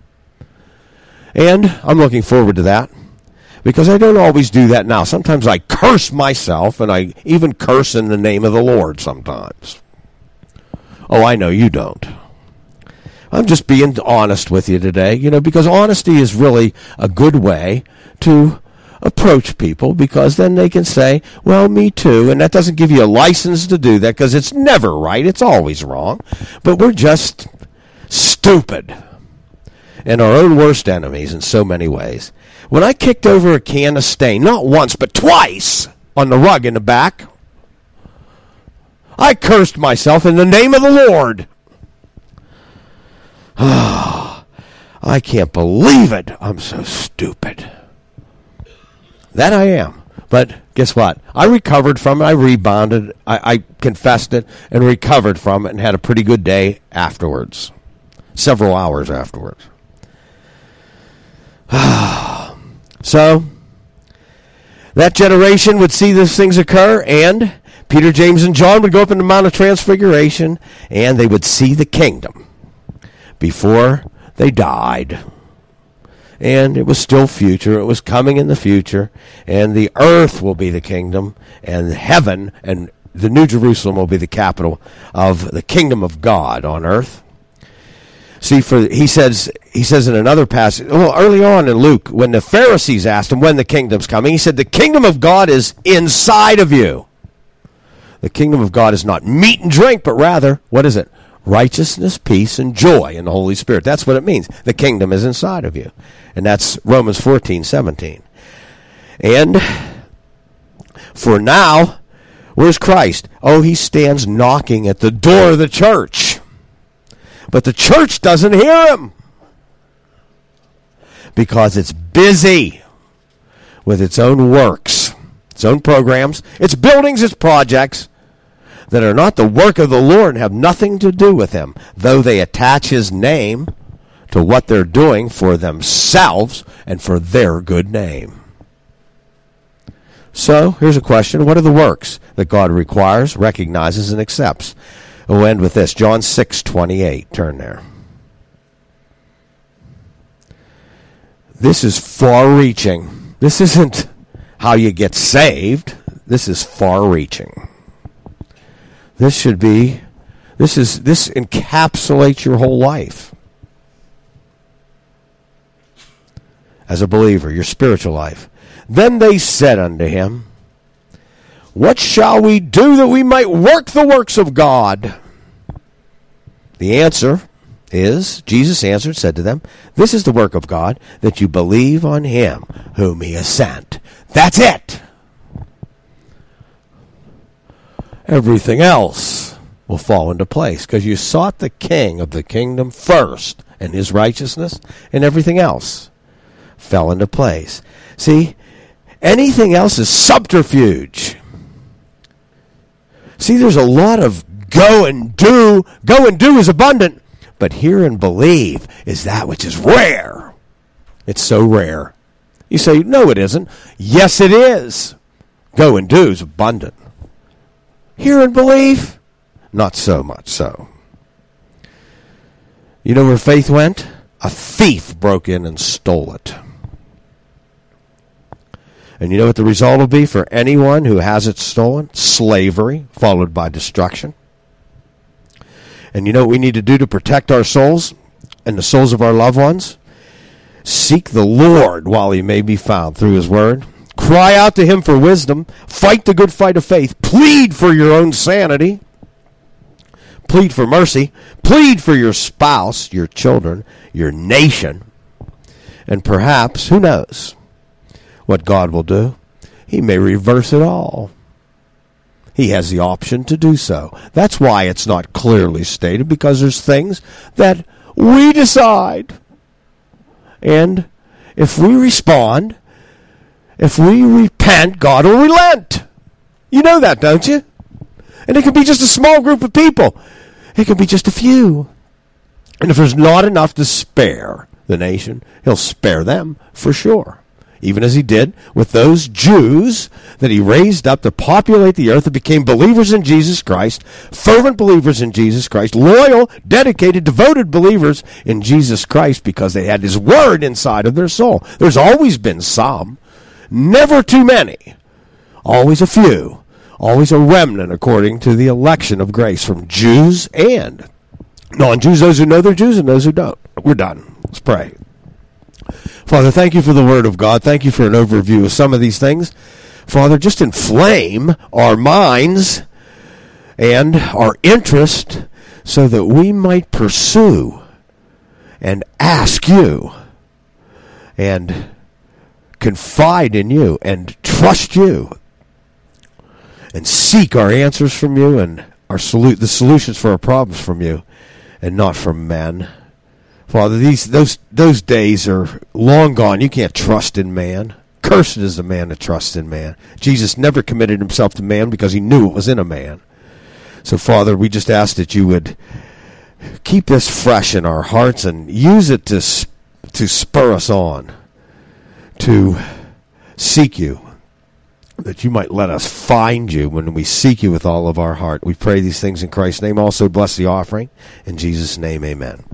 And I'm looking forward to that, because I don't always do that now. Sometimes I curse myself, and I even curse in the name of the Lord sometimes. Oh, I know you don't. I'm just being honest with you today, because honesty is really a good way to approach people, because then they can say, well, me too, and that doesn't give you a license to do that, because it's never right. It's always wrong. But we're just stupid and our own worst enemies in so many ways. When I kicked over a can of stain, not once but twice, on the rug in the back, I cursed myself in the name of the Lord. I can't believe it. I'm so stupid. That I am. But guess what? I recovered from it. I rebounded. I confessed it and recovered from it and had a pretty good day afterwards. Several hours afterwards. So, that generation would see these things occur, and Peter, James, and John would go up in the Mount of Transfiguration, and they would see the kingdom before they died. And it was still future. It was coming in the future. And the earth will be the kingdom. And heaven and the New Jerusalem will be the capital of the kingdom of God on earth. See, he says in another passage, well, early on in Luke, when the Pharisees asked him when the kingdom's coming, he said, the kingdom of God is inside of you. The kingdom of God is not meat and drink, but rather, what is it? Righteousness, peace, and joy in the Holy Spirit. That's what it means. The kingdom is inside of you. And that's Romans 14:17. And for now, where's Christ? Oh, he stands knocking at the door of the church. But the church doesn't hear him. Because it's busy with its own works, its own programs, its buildings, its projects, that are not the work of the Lord and have nothing to do with him, though they attach his name to what they're doing for themselves and for their good name. So, here's a question. What are the works that God requires, recognizes, and accepts? We'll end with this. John 6:28. Turn there. This is far-reaching. This isn't how you get saved. This is far-reaching. This encapsulates your whole life. As a believer, your spiritual life. Then they said unto him, what shall we do that we might work the works of God? The answer is, Jesus answered, said to them, this is the work of God, that you believe on him whom he has sent. That's it. Everything else will fall into place because you sought the king of the kingdom first and his righteousness, and everything else fell into place. See, anything else is subterfuge. See, there's a lot of go and do. Go and do is abundant, but hear and believe is that which is rare. It's so rare. You say, no, it isn't. Yes, it is. Go and do is abundant. Hear and believe? Not so much so. You know where faith went? A thief broke in and stole it. And you know what the result will be for anyone who has it stolen? Slavery, followed by destruction. And you know what we need to do to protect our souls and the souls of our loved ones? Seek the Lord while he may be found through his word. Cry out to him for wisdom. Fight the good fight of faith. Plead for your own sanity. Plead for mercy. Plead for your spouse, your children, your nation. And perhaps, who knows what God will do? He may reverse it all. He has the option to do so. That's why it's not clearly stated, because there's things that we decide. And if we respond, if we repent, God will relent. You know that, don't you? And it can be just a small group of people. It can be just a few. And if there's not enough to spare the nation, he'll spare them for sure. Even as he did with those Jews that he raised up to populate the earth and became believers in Jesus Christ, fervent believers in Jesus Christ, loyal, dedicated, devoted believers in Jesus Christ because they had his word inside of their soul. There's always been some. Never too many. Always a few. Always a remnant according to the election of grace from Jews and non-Jews, those who know they're Jews and those who don't. We're done. Let's pray. Father, thank you for the word of God. Thank you for an overview of some of these things. Father, just inflame our minds and our interest so that we might pursue and ask you and confide in you and trust you and seek our answers from you and the solutions for our problems from you and not from men. Father, those days are long gone. You can't trust in man. Cursed is the man that trusts in man. Jesus never committed himself to man because he knew it was in a man. So, Father, we just ask that you would keep this fresh in our hearts and use it to spur us on to seek you, that you might let us find you when we seek you with all of our heart. We pray these things in Christ's name. Also, bless the offering. In Jesus' name, amen.